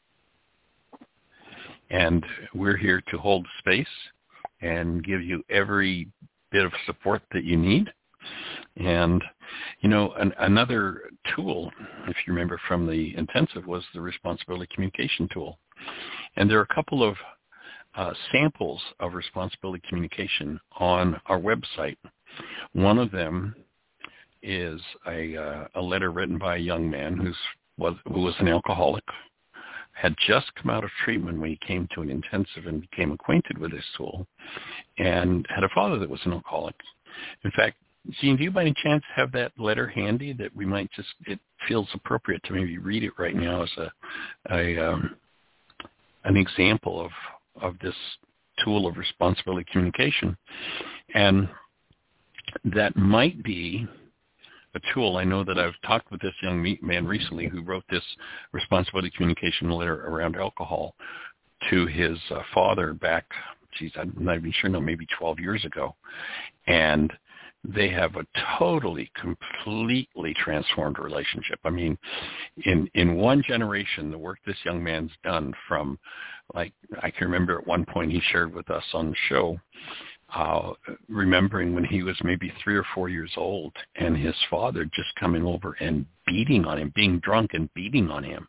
And we're here to hold space and give you every bit of support that you need. And, you know, an, another tool, if you remember from the intensive, was the responsibility communication tool. And there are a couple of uh, samples of responsibility communication on our website. One of them is a, uh, a letter written by a young man who's was who was an alcoholic, had just come out of treatment when he came to an intensive and became acquainted with this tool, and had a father that was an alcoholic. In fact, Jean, do you by any chance have that letter handy that we might just, it feels appropriate to maybe read it right now as a, a um, an example of, of this tool of responsibility communication. And that might be a tool. I know that I've talked with this young man recently who wrote this responsibility communication letter around alcohol to his uh, father back, geez, I'm not even sure, no, maybe twelve years ago. And they have a totally, completely transformed relationship. I mean, in, in one generation, the work this young man's done from, like, I can remember at one point he shared with us on the show, Uh, remembering when he was maybe three or four years old and his father just coming over and beating on him, being drunk and beating on him.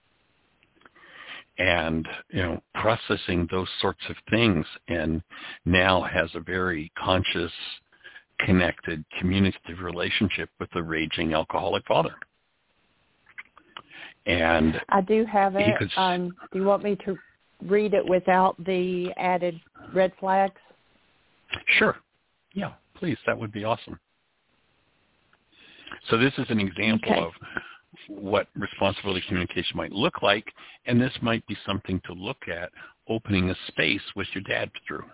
And, you know, processing those sorts of things, and now has a very conscious connected, communicative relationship with a raging alcoholic father. And I do have it. Could, um, do you want me to read it without the added red flags? Sure. Yeah, please. That would be awesome. So this is an example Okay. of what responsibility communication might look like, and this might be something to look at, opening a space with your dad through.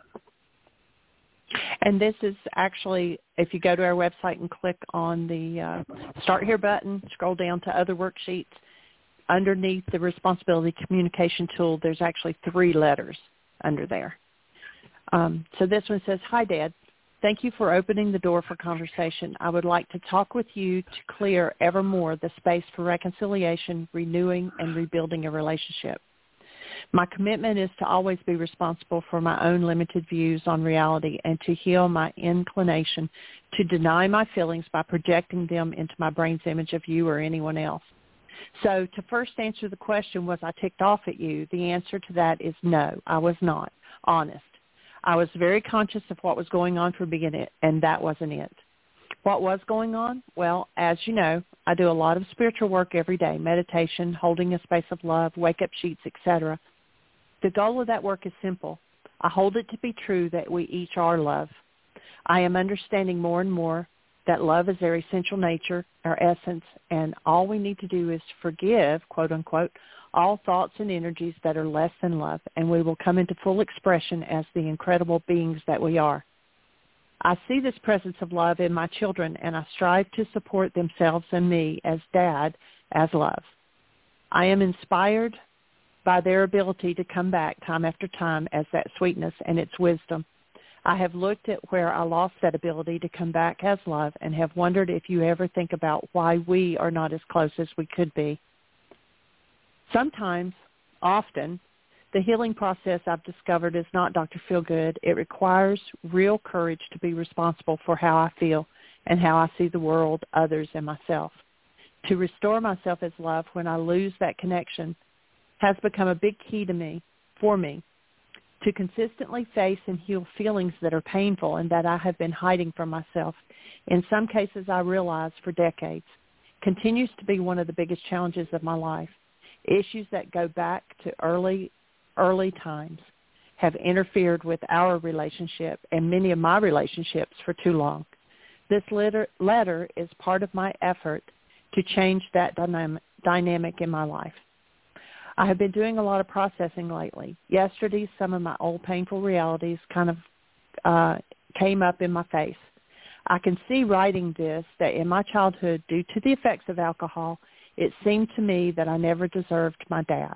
And this is actually, if you go to our website and click on the uh, Start Here button, scroll down to other worksheets, underneath the responsibility communication tool, there's actually three letters under there. Um, so this one says, "Hi, Dad. Thank you for opening the door for conversation. I would like to talk with you to clear evermore the space for reconciliation, renewing, and rebuilding a relationship. My commitment is to always be responsible for my own limited views on reality and to heal my inclination to deny my feelings by projecting them into my brain's image of you or anyone else. So to first answer the question, was I ticked off at you? The answer to that is no, I was not. Honest. I was very conscious of what was going on for beginning, and that wasn't it. What was going on? Well, as you know, I do a lot of spiritual work every day, meditation, holding a space of love, wake-up sheets, et cetera. The goal of that work is simple. I hold it to be true that we each are love. I am understanding more and more that love is our essential nature, our essence, and all we need to do is forgive, quote unquote, all thoughts and energies that are less than love, and we will come into full expression as the incredible beings that we are. I see this presence of love in my children, and I strive to support themselves and me as dad as love. I am inspired by their ability to come back time after time as that sweetness and its wisdom. I have looked at where I lost that ability to come back as love and have wondered if you ever think about why we are not as close as we could be. Sometimes, often, the healing process I've discovered is not Doctor Feelgood. It requires real courage to be responsible for how I feel and how I see the world, others, and myself. To restore myself as love when I lose that connection has become a big key to me, for me, to consistently face and heal feelings that are painful and that I have been hiding from myself. In some cases, I realize for decades, continues to be one of the biggest challenges of my life. Issues that go back to early, early times have interfered with our relationship and many of my relationships for too long. This letter, letter is part of my effort to change that dynamic, dynamic in my life. I have been doing a lot of processing lately. Yesterday, some of my old painful realities kind of uh, came up in my face. I can see writing this that in my childhood, due to the effects of alcohol, it seemed to me that I never deserved my dad.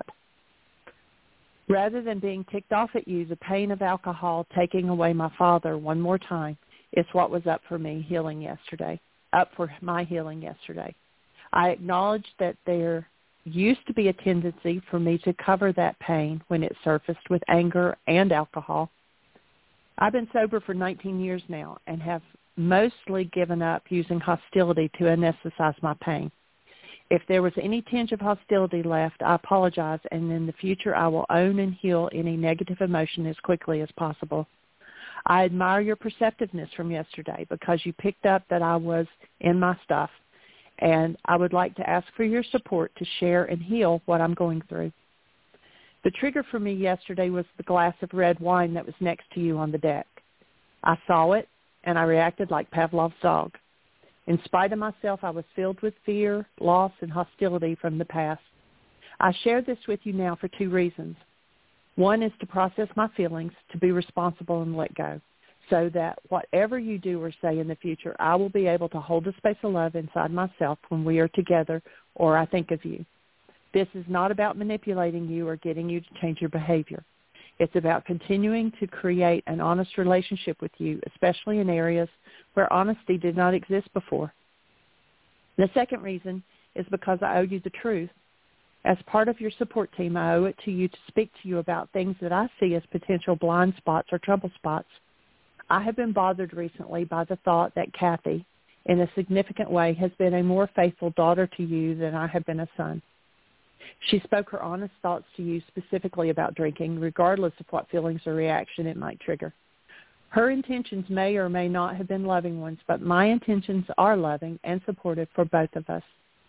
Rather than being ticked off at you, the pain of alcohol taking away my father one more time is what was up for me healing yesterday, up for my healing yesterday. I acknowledge that there used to be a tendency for me to cover that pain when it surfaced with anger and alcohol. I've been sober for nineteen years now and have mostly given up using hostility to anesthetize my pain. If there was any tinge of hostility left, I apologize, and in the future I will own and heal any negative emotion as quickly as possible. I admire your perceptiveness from yesterday because you picked up that I was in my stuff, and I would like to ask for your support to share and heal what I'm going through. The trigger for me yesterday was the glass of red wine that was next to you on the deck. I saw it, and I reacted like Pavlov's dog. In spite of myself, I was filled with fear, loss, and hostility from the past. I share this with you now for two reasons. One is to process my feelings, to be responsible and let go, so that whatever you do or say in the future, I will be able to hold a space of love inside myself when we are together or I think of you. This is not about manipulating you or getting you to change your behavior. It's about continuing to create an honest relationship with you, especially in areas where honesty did not exist before. The second reason is because I owe you the truth. As part of your support team, I owe it to you to speak to you about things that I see as potential blind spots or trouble spots. I have been bothered recently by the thought that Kathy, in a significant way, has been a more faithful daughter to you than I have been a son. She spoke her honest thoughts to you specifically about drinking, regardless of what feelings or reaction it might trigger. Her intentions may or may not have been loving ones, but my intentions are loving and supportive for both of us.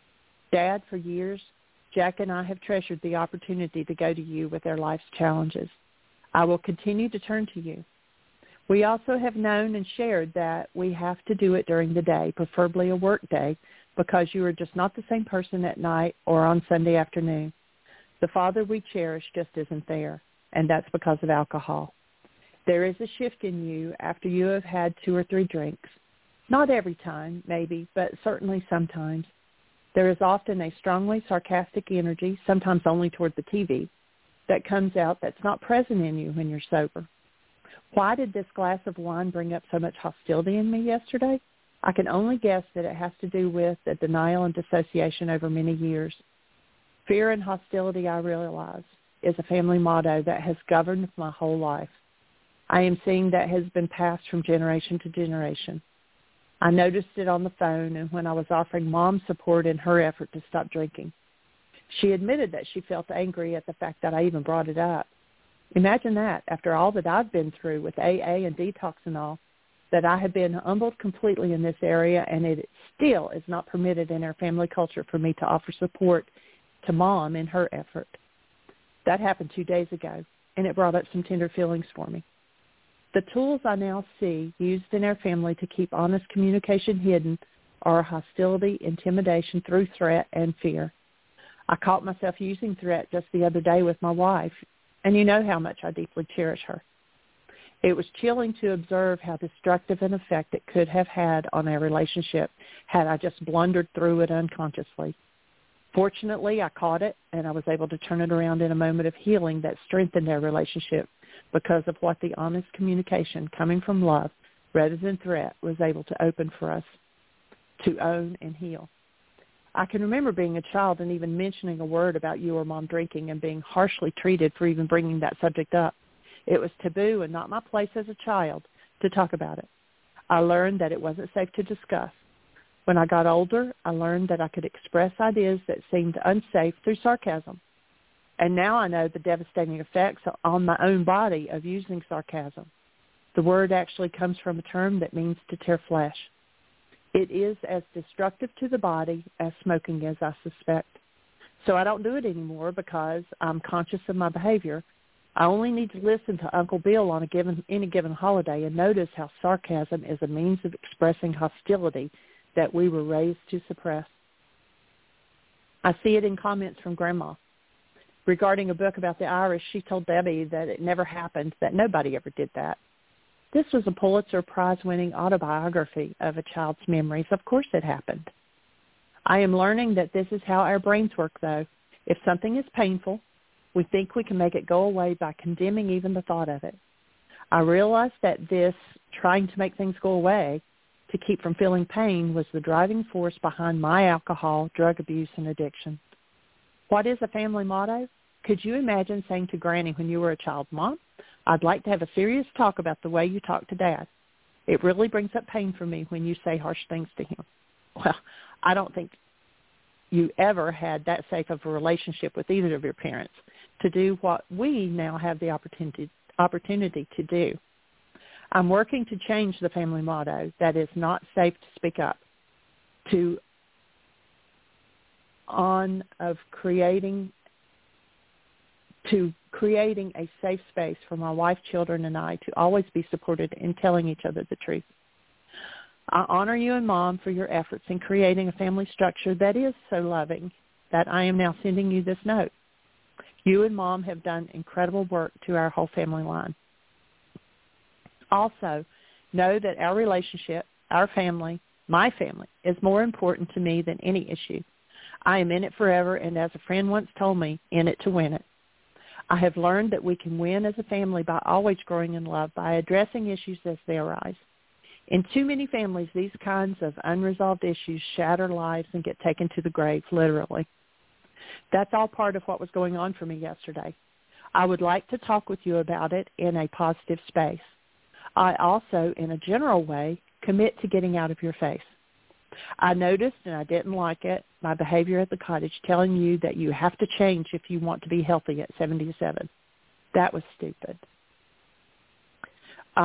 Dad, for years, Jack and I have treasured the opportunity to go to you with our life's challenges. I will continue to turn to you. We also have known and shared that we have to do it during the day, preferably a work day, because you are just not the same person at night or on Sunday afternoon. The father we cherish just isn't there, and that's because of alcohol. There is a shift in you after you have had two or three drinks. Not every time, maybe, but certainly sometimes. There is often a strongly sarcastic energy, sometimes only toward the T V, that comes out that's not present in you when you're sober. Why did this glass of wine bring up so much hostility in me yesterday? I can only guess that it has to do with the denial and dissociation over many years. Fear and hostility, I realize, is a family motto that has governed my whole life. I am seeing that has been passed from generation to generation. I noticed it on the phone and when I was offering Mom support in her effort to stop drinking. She admitted that she felt angry at the fact that I even brought it up. Imagine that, after all that I've been through with A A and detox and all, that I have been humbled completely in this area, and it still is not permitted in our family culture for me to offer support to Mom in her effort. That happened two days ago, and it brought up some tender feelings for me. The tools I now see used in our family to keep honest communication hidden are hostility, intimidation through threat, and fear. I caught myself using threat just the other day with my wife, and you know how much I deeply cherish her. It was chilling to observe how destructive an effect it could have had on our relationship had I just blundered through it unconsciously. Fortunately, I caught it, and I was able to turn it around in a moment of healing that strengthened our relationship because of what the honest communication coming from love rather than threat was able to open for us to own and heal. I can remember being a child and even mentioning a word about you or Mom drinking and being harshly treated for even bringing that subject up. It was taboo and not my place as a child to talk about it. I learned that it wasn't safe to discuss. When I got older, I learned that I could express ideas that seemed unsafe through sarcasm. And now I know the devastating effects on my own body of using sarcasm. The word actually comes from a term that means to tear flesh. It is as destructive to the body as smoking is, I suspect. So I don't do it anymore because I'm conscious of my behavior. I only need to listen to Uncle Bill on a given, any given holiday and notice how sarcasm is a means of expressing hostility that we were raised to suppress. I see it in comments from Grandma. Regarding a book about the Irish, she told Debbie that it never happened, that nobody ever did that. This was a Pulitzer Prize-winning autobiography of a child's memories. Of course it happened. I am learning that this is how our brains work, though. If something is painful, we think we can make it go away by condemning even the thought of it. I realized that this trying to make things go away to keep from feeling pain was the driving force behind my alcohol, drug abuse, and addiction. What is a family motto? Could you imagine saying to Granny when you were a child, Mom, I'd like to have a serious talk about the way you talk to Dad. It really brings up pain for me when you say harsh things to him. Well, I don't think you ever had that safe of a relationship with either of your parents to do what we now have the opportunity opportunity to do. I'm working to change the family motto that is not safe to speak up to on of creating to creating a safe space for my wife, children, and I to always be supported in telling each other the truth. I honor you and Mom for your efforts in creating a family structure that is so loving that I am now sending you this note. You and Mom have done incredible work to our whole family line. Also, know that our relationship, our family, my family, is more important to me than any issue. I am in it forever, and as a friend once told me, in it to win it. I have learned that we can win as a family by always growing in love, by addressing issues as they arise. In too many families, these kinds of unresolved issues shatter lives and get taken to the grave, literally. That's all part of what was going on for me yesterday. I would like to talk with you about it in a positive space. I also, in a general way, commit to getting out of your face. I noticed, and I didn't like it, my behavior at the cottage telling you that you have to change if you want to be healthy at seventy-seven. That was stupid. Um,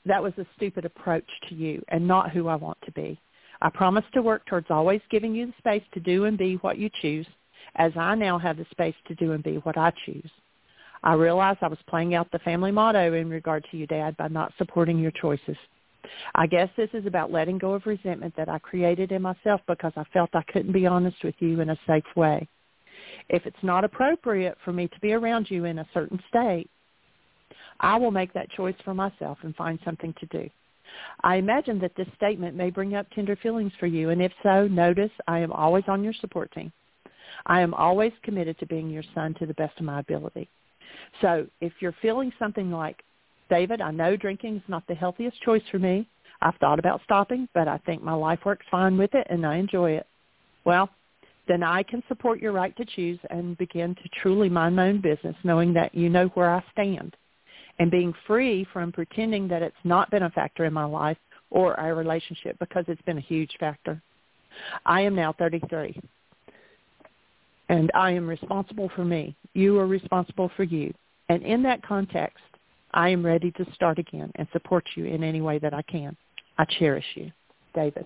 That was a stupid approach to you and not who I want to be. I promise to work towards always giving you the space to do and be what you choose, as I now have the space to do and be what I choose. I realized I was playing out the family motto in regard to you, Dad, by not supporting your choices. I guess this is about letting go of resentment that I created in myself because I felt I couldn't be honest with you in a safe way. If it's not appropriate for me to be around you in a certain state, I will make that choice for myself and find something to do. I imagine that this statement may bring up tender feelings for you, and if so, notice I am always on your support team. I am always committed to being your son to the best of my ability. So if you're feeling something like, David, I know drinking is not the healthiest choice for me. I've thought about stopping, but I think my life works fine with it and I enjoy it. Well, then I can support your right to choose and begin to truly mind my own business, knowing that you know where I stand and being free from pretending that it's not been a factor in my life or our relationship, because it's been a huge factor. I am now thirty-three, and I am responsible for me. You are responsible for you. And in that context, I am ready to start again and support you in any way that I can. I cherish you. David.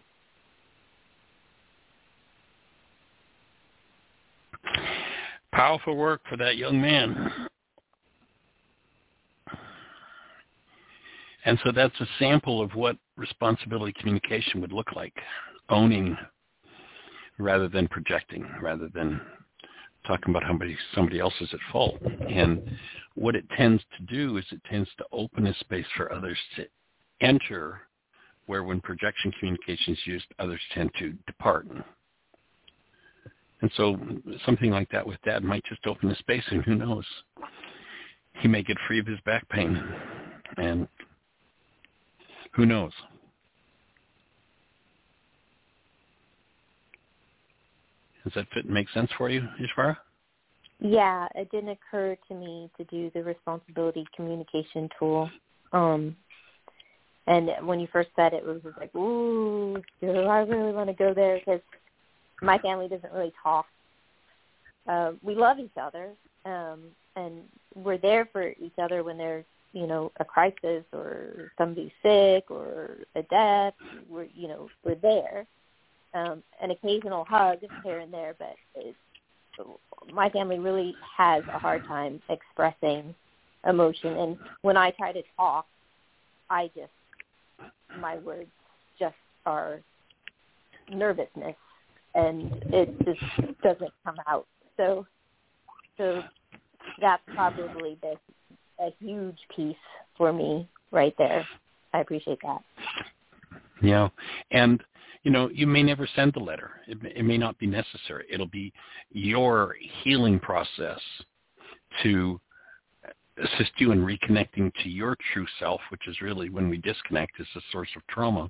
Powerful work for that young man. And so that's a sample of what responsibility communication would look like. Owning rather than projecting, rather than talking about how somebody, somebody else is at fault. And what it tends to do is it tends to open a space for others to enter, where when projection communication is used, others tend to depart. And so something like that with Dad might just open a space, and who knows, he may get free of his back pain. And who knows? Does that fit and make sense for you, Ishvara? Yeah, it didn't occur to me to do the responsibility communication tool. Um, and when you first said it, it was like, ooh, do I really want to go there? Because my family doesn't really talk. Uh, we love each other, um, and we're there for each other when there's, you know, a crisis or somebody's sick or a death. We're, you know, we're there. Um, an occasional hug here and there, but it's, my family really has a hard time expressing emotion. And when I try to talk, I just, my words just are nervousness, and it just doesn't come out. So, so that's probably the, a huge piece for me right there. I appreciate that. Yeah, and you know, you may never send the letter. It, it may not be necessary. It'll be your healing process to assist you in reconnecting to your true self, which is really, when we disconnect, is the source of trauma,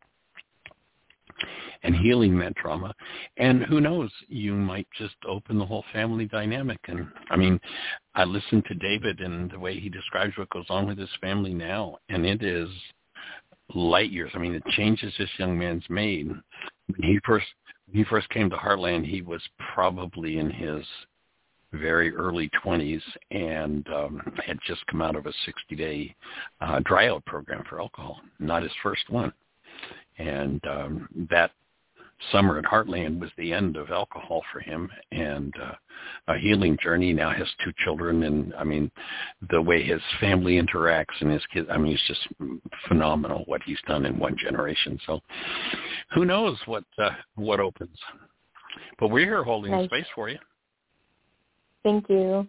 and healing that trauma. And who knows, you might just open the whole family dynamic. And I mean, I listened to David and the way he describes what goes on with his family now, and it is light years. I mean, the changes this young man's made. When he first when he first came to Heartland, he was probably in his very early twenties and um, had just come out of a sixty-day uh, dry-out program for alcohol, not his first one. And um, that summer at Heartland was the end of alcohol for him, and uh, a healing journey. He now has two children, and I mean, the way his family interacts and his kids, I mean, it's just phenomenal what he's done in one generation. So who knows what uh, what opens. But we're here holding nice. space for you. Thank you.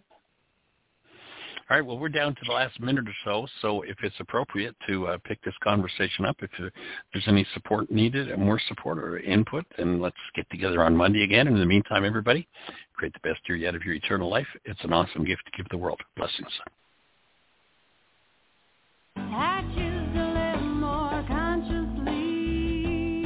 All right, well, we're down to the last minute or so, so if it's appropriate to uh, pick this conversation up, if there's any support needed and more support or input, then let's get together on Monday again. In the meantime, everybody, create the best year yet of your eternal life. It's an awesome gift to give the world. Blessings. I choose to live more consciously,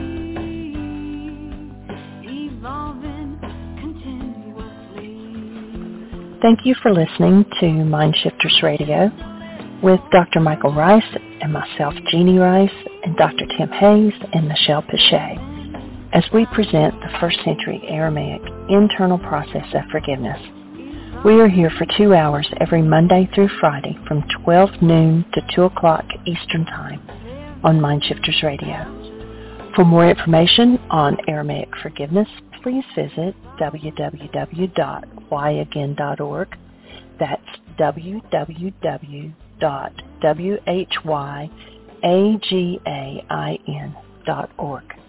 evolving continuously. Thank you for listening to Mind Shifters Radio with Doctor Michael Rice and myself, Jeannie Rice, and Doctor Tim Hayes and Michelle Pichet, as we present the first century Aramaic internal process of forgiveness. We are here for two hours every Monday through Friday from twelve noon to two o'clock Eastern Time. on Mindshifters Radio. For more information on Aramaic forgiveness, please visit w w w dot why again dot org. That's w w w dot whyagain dot org.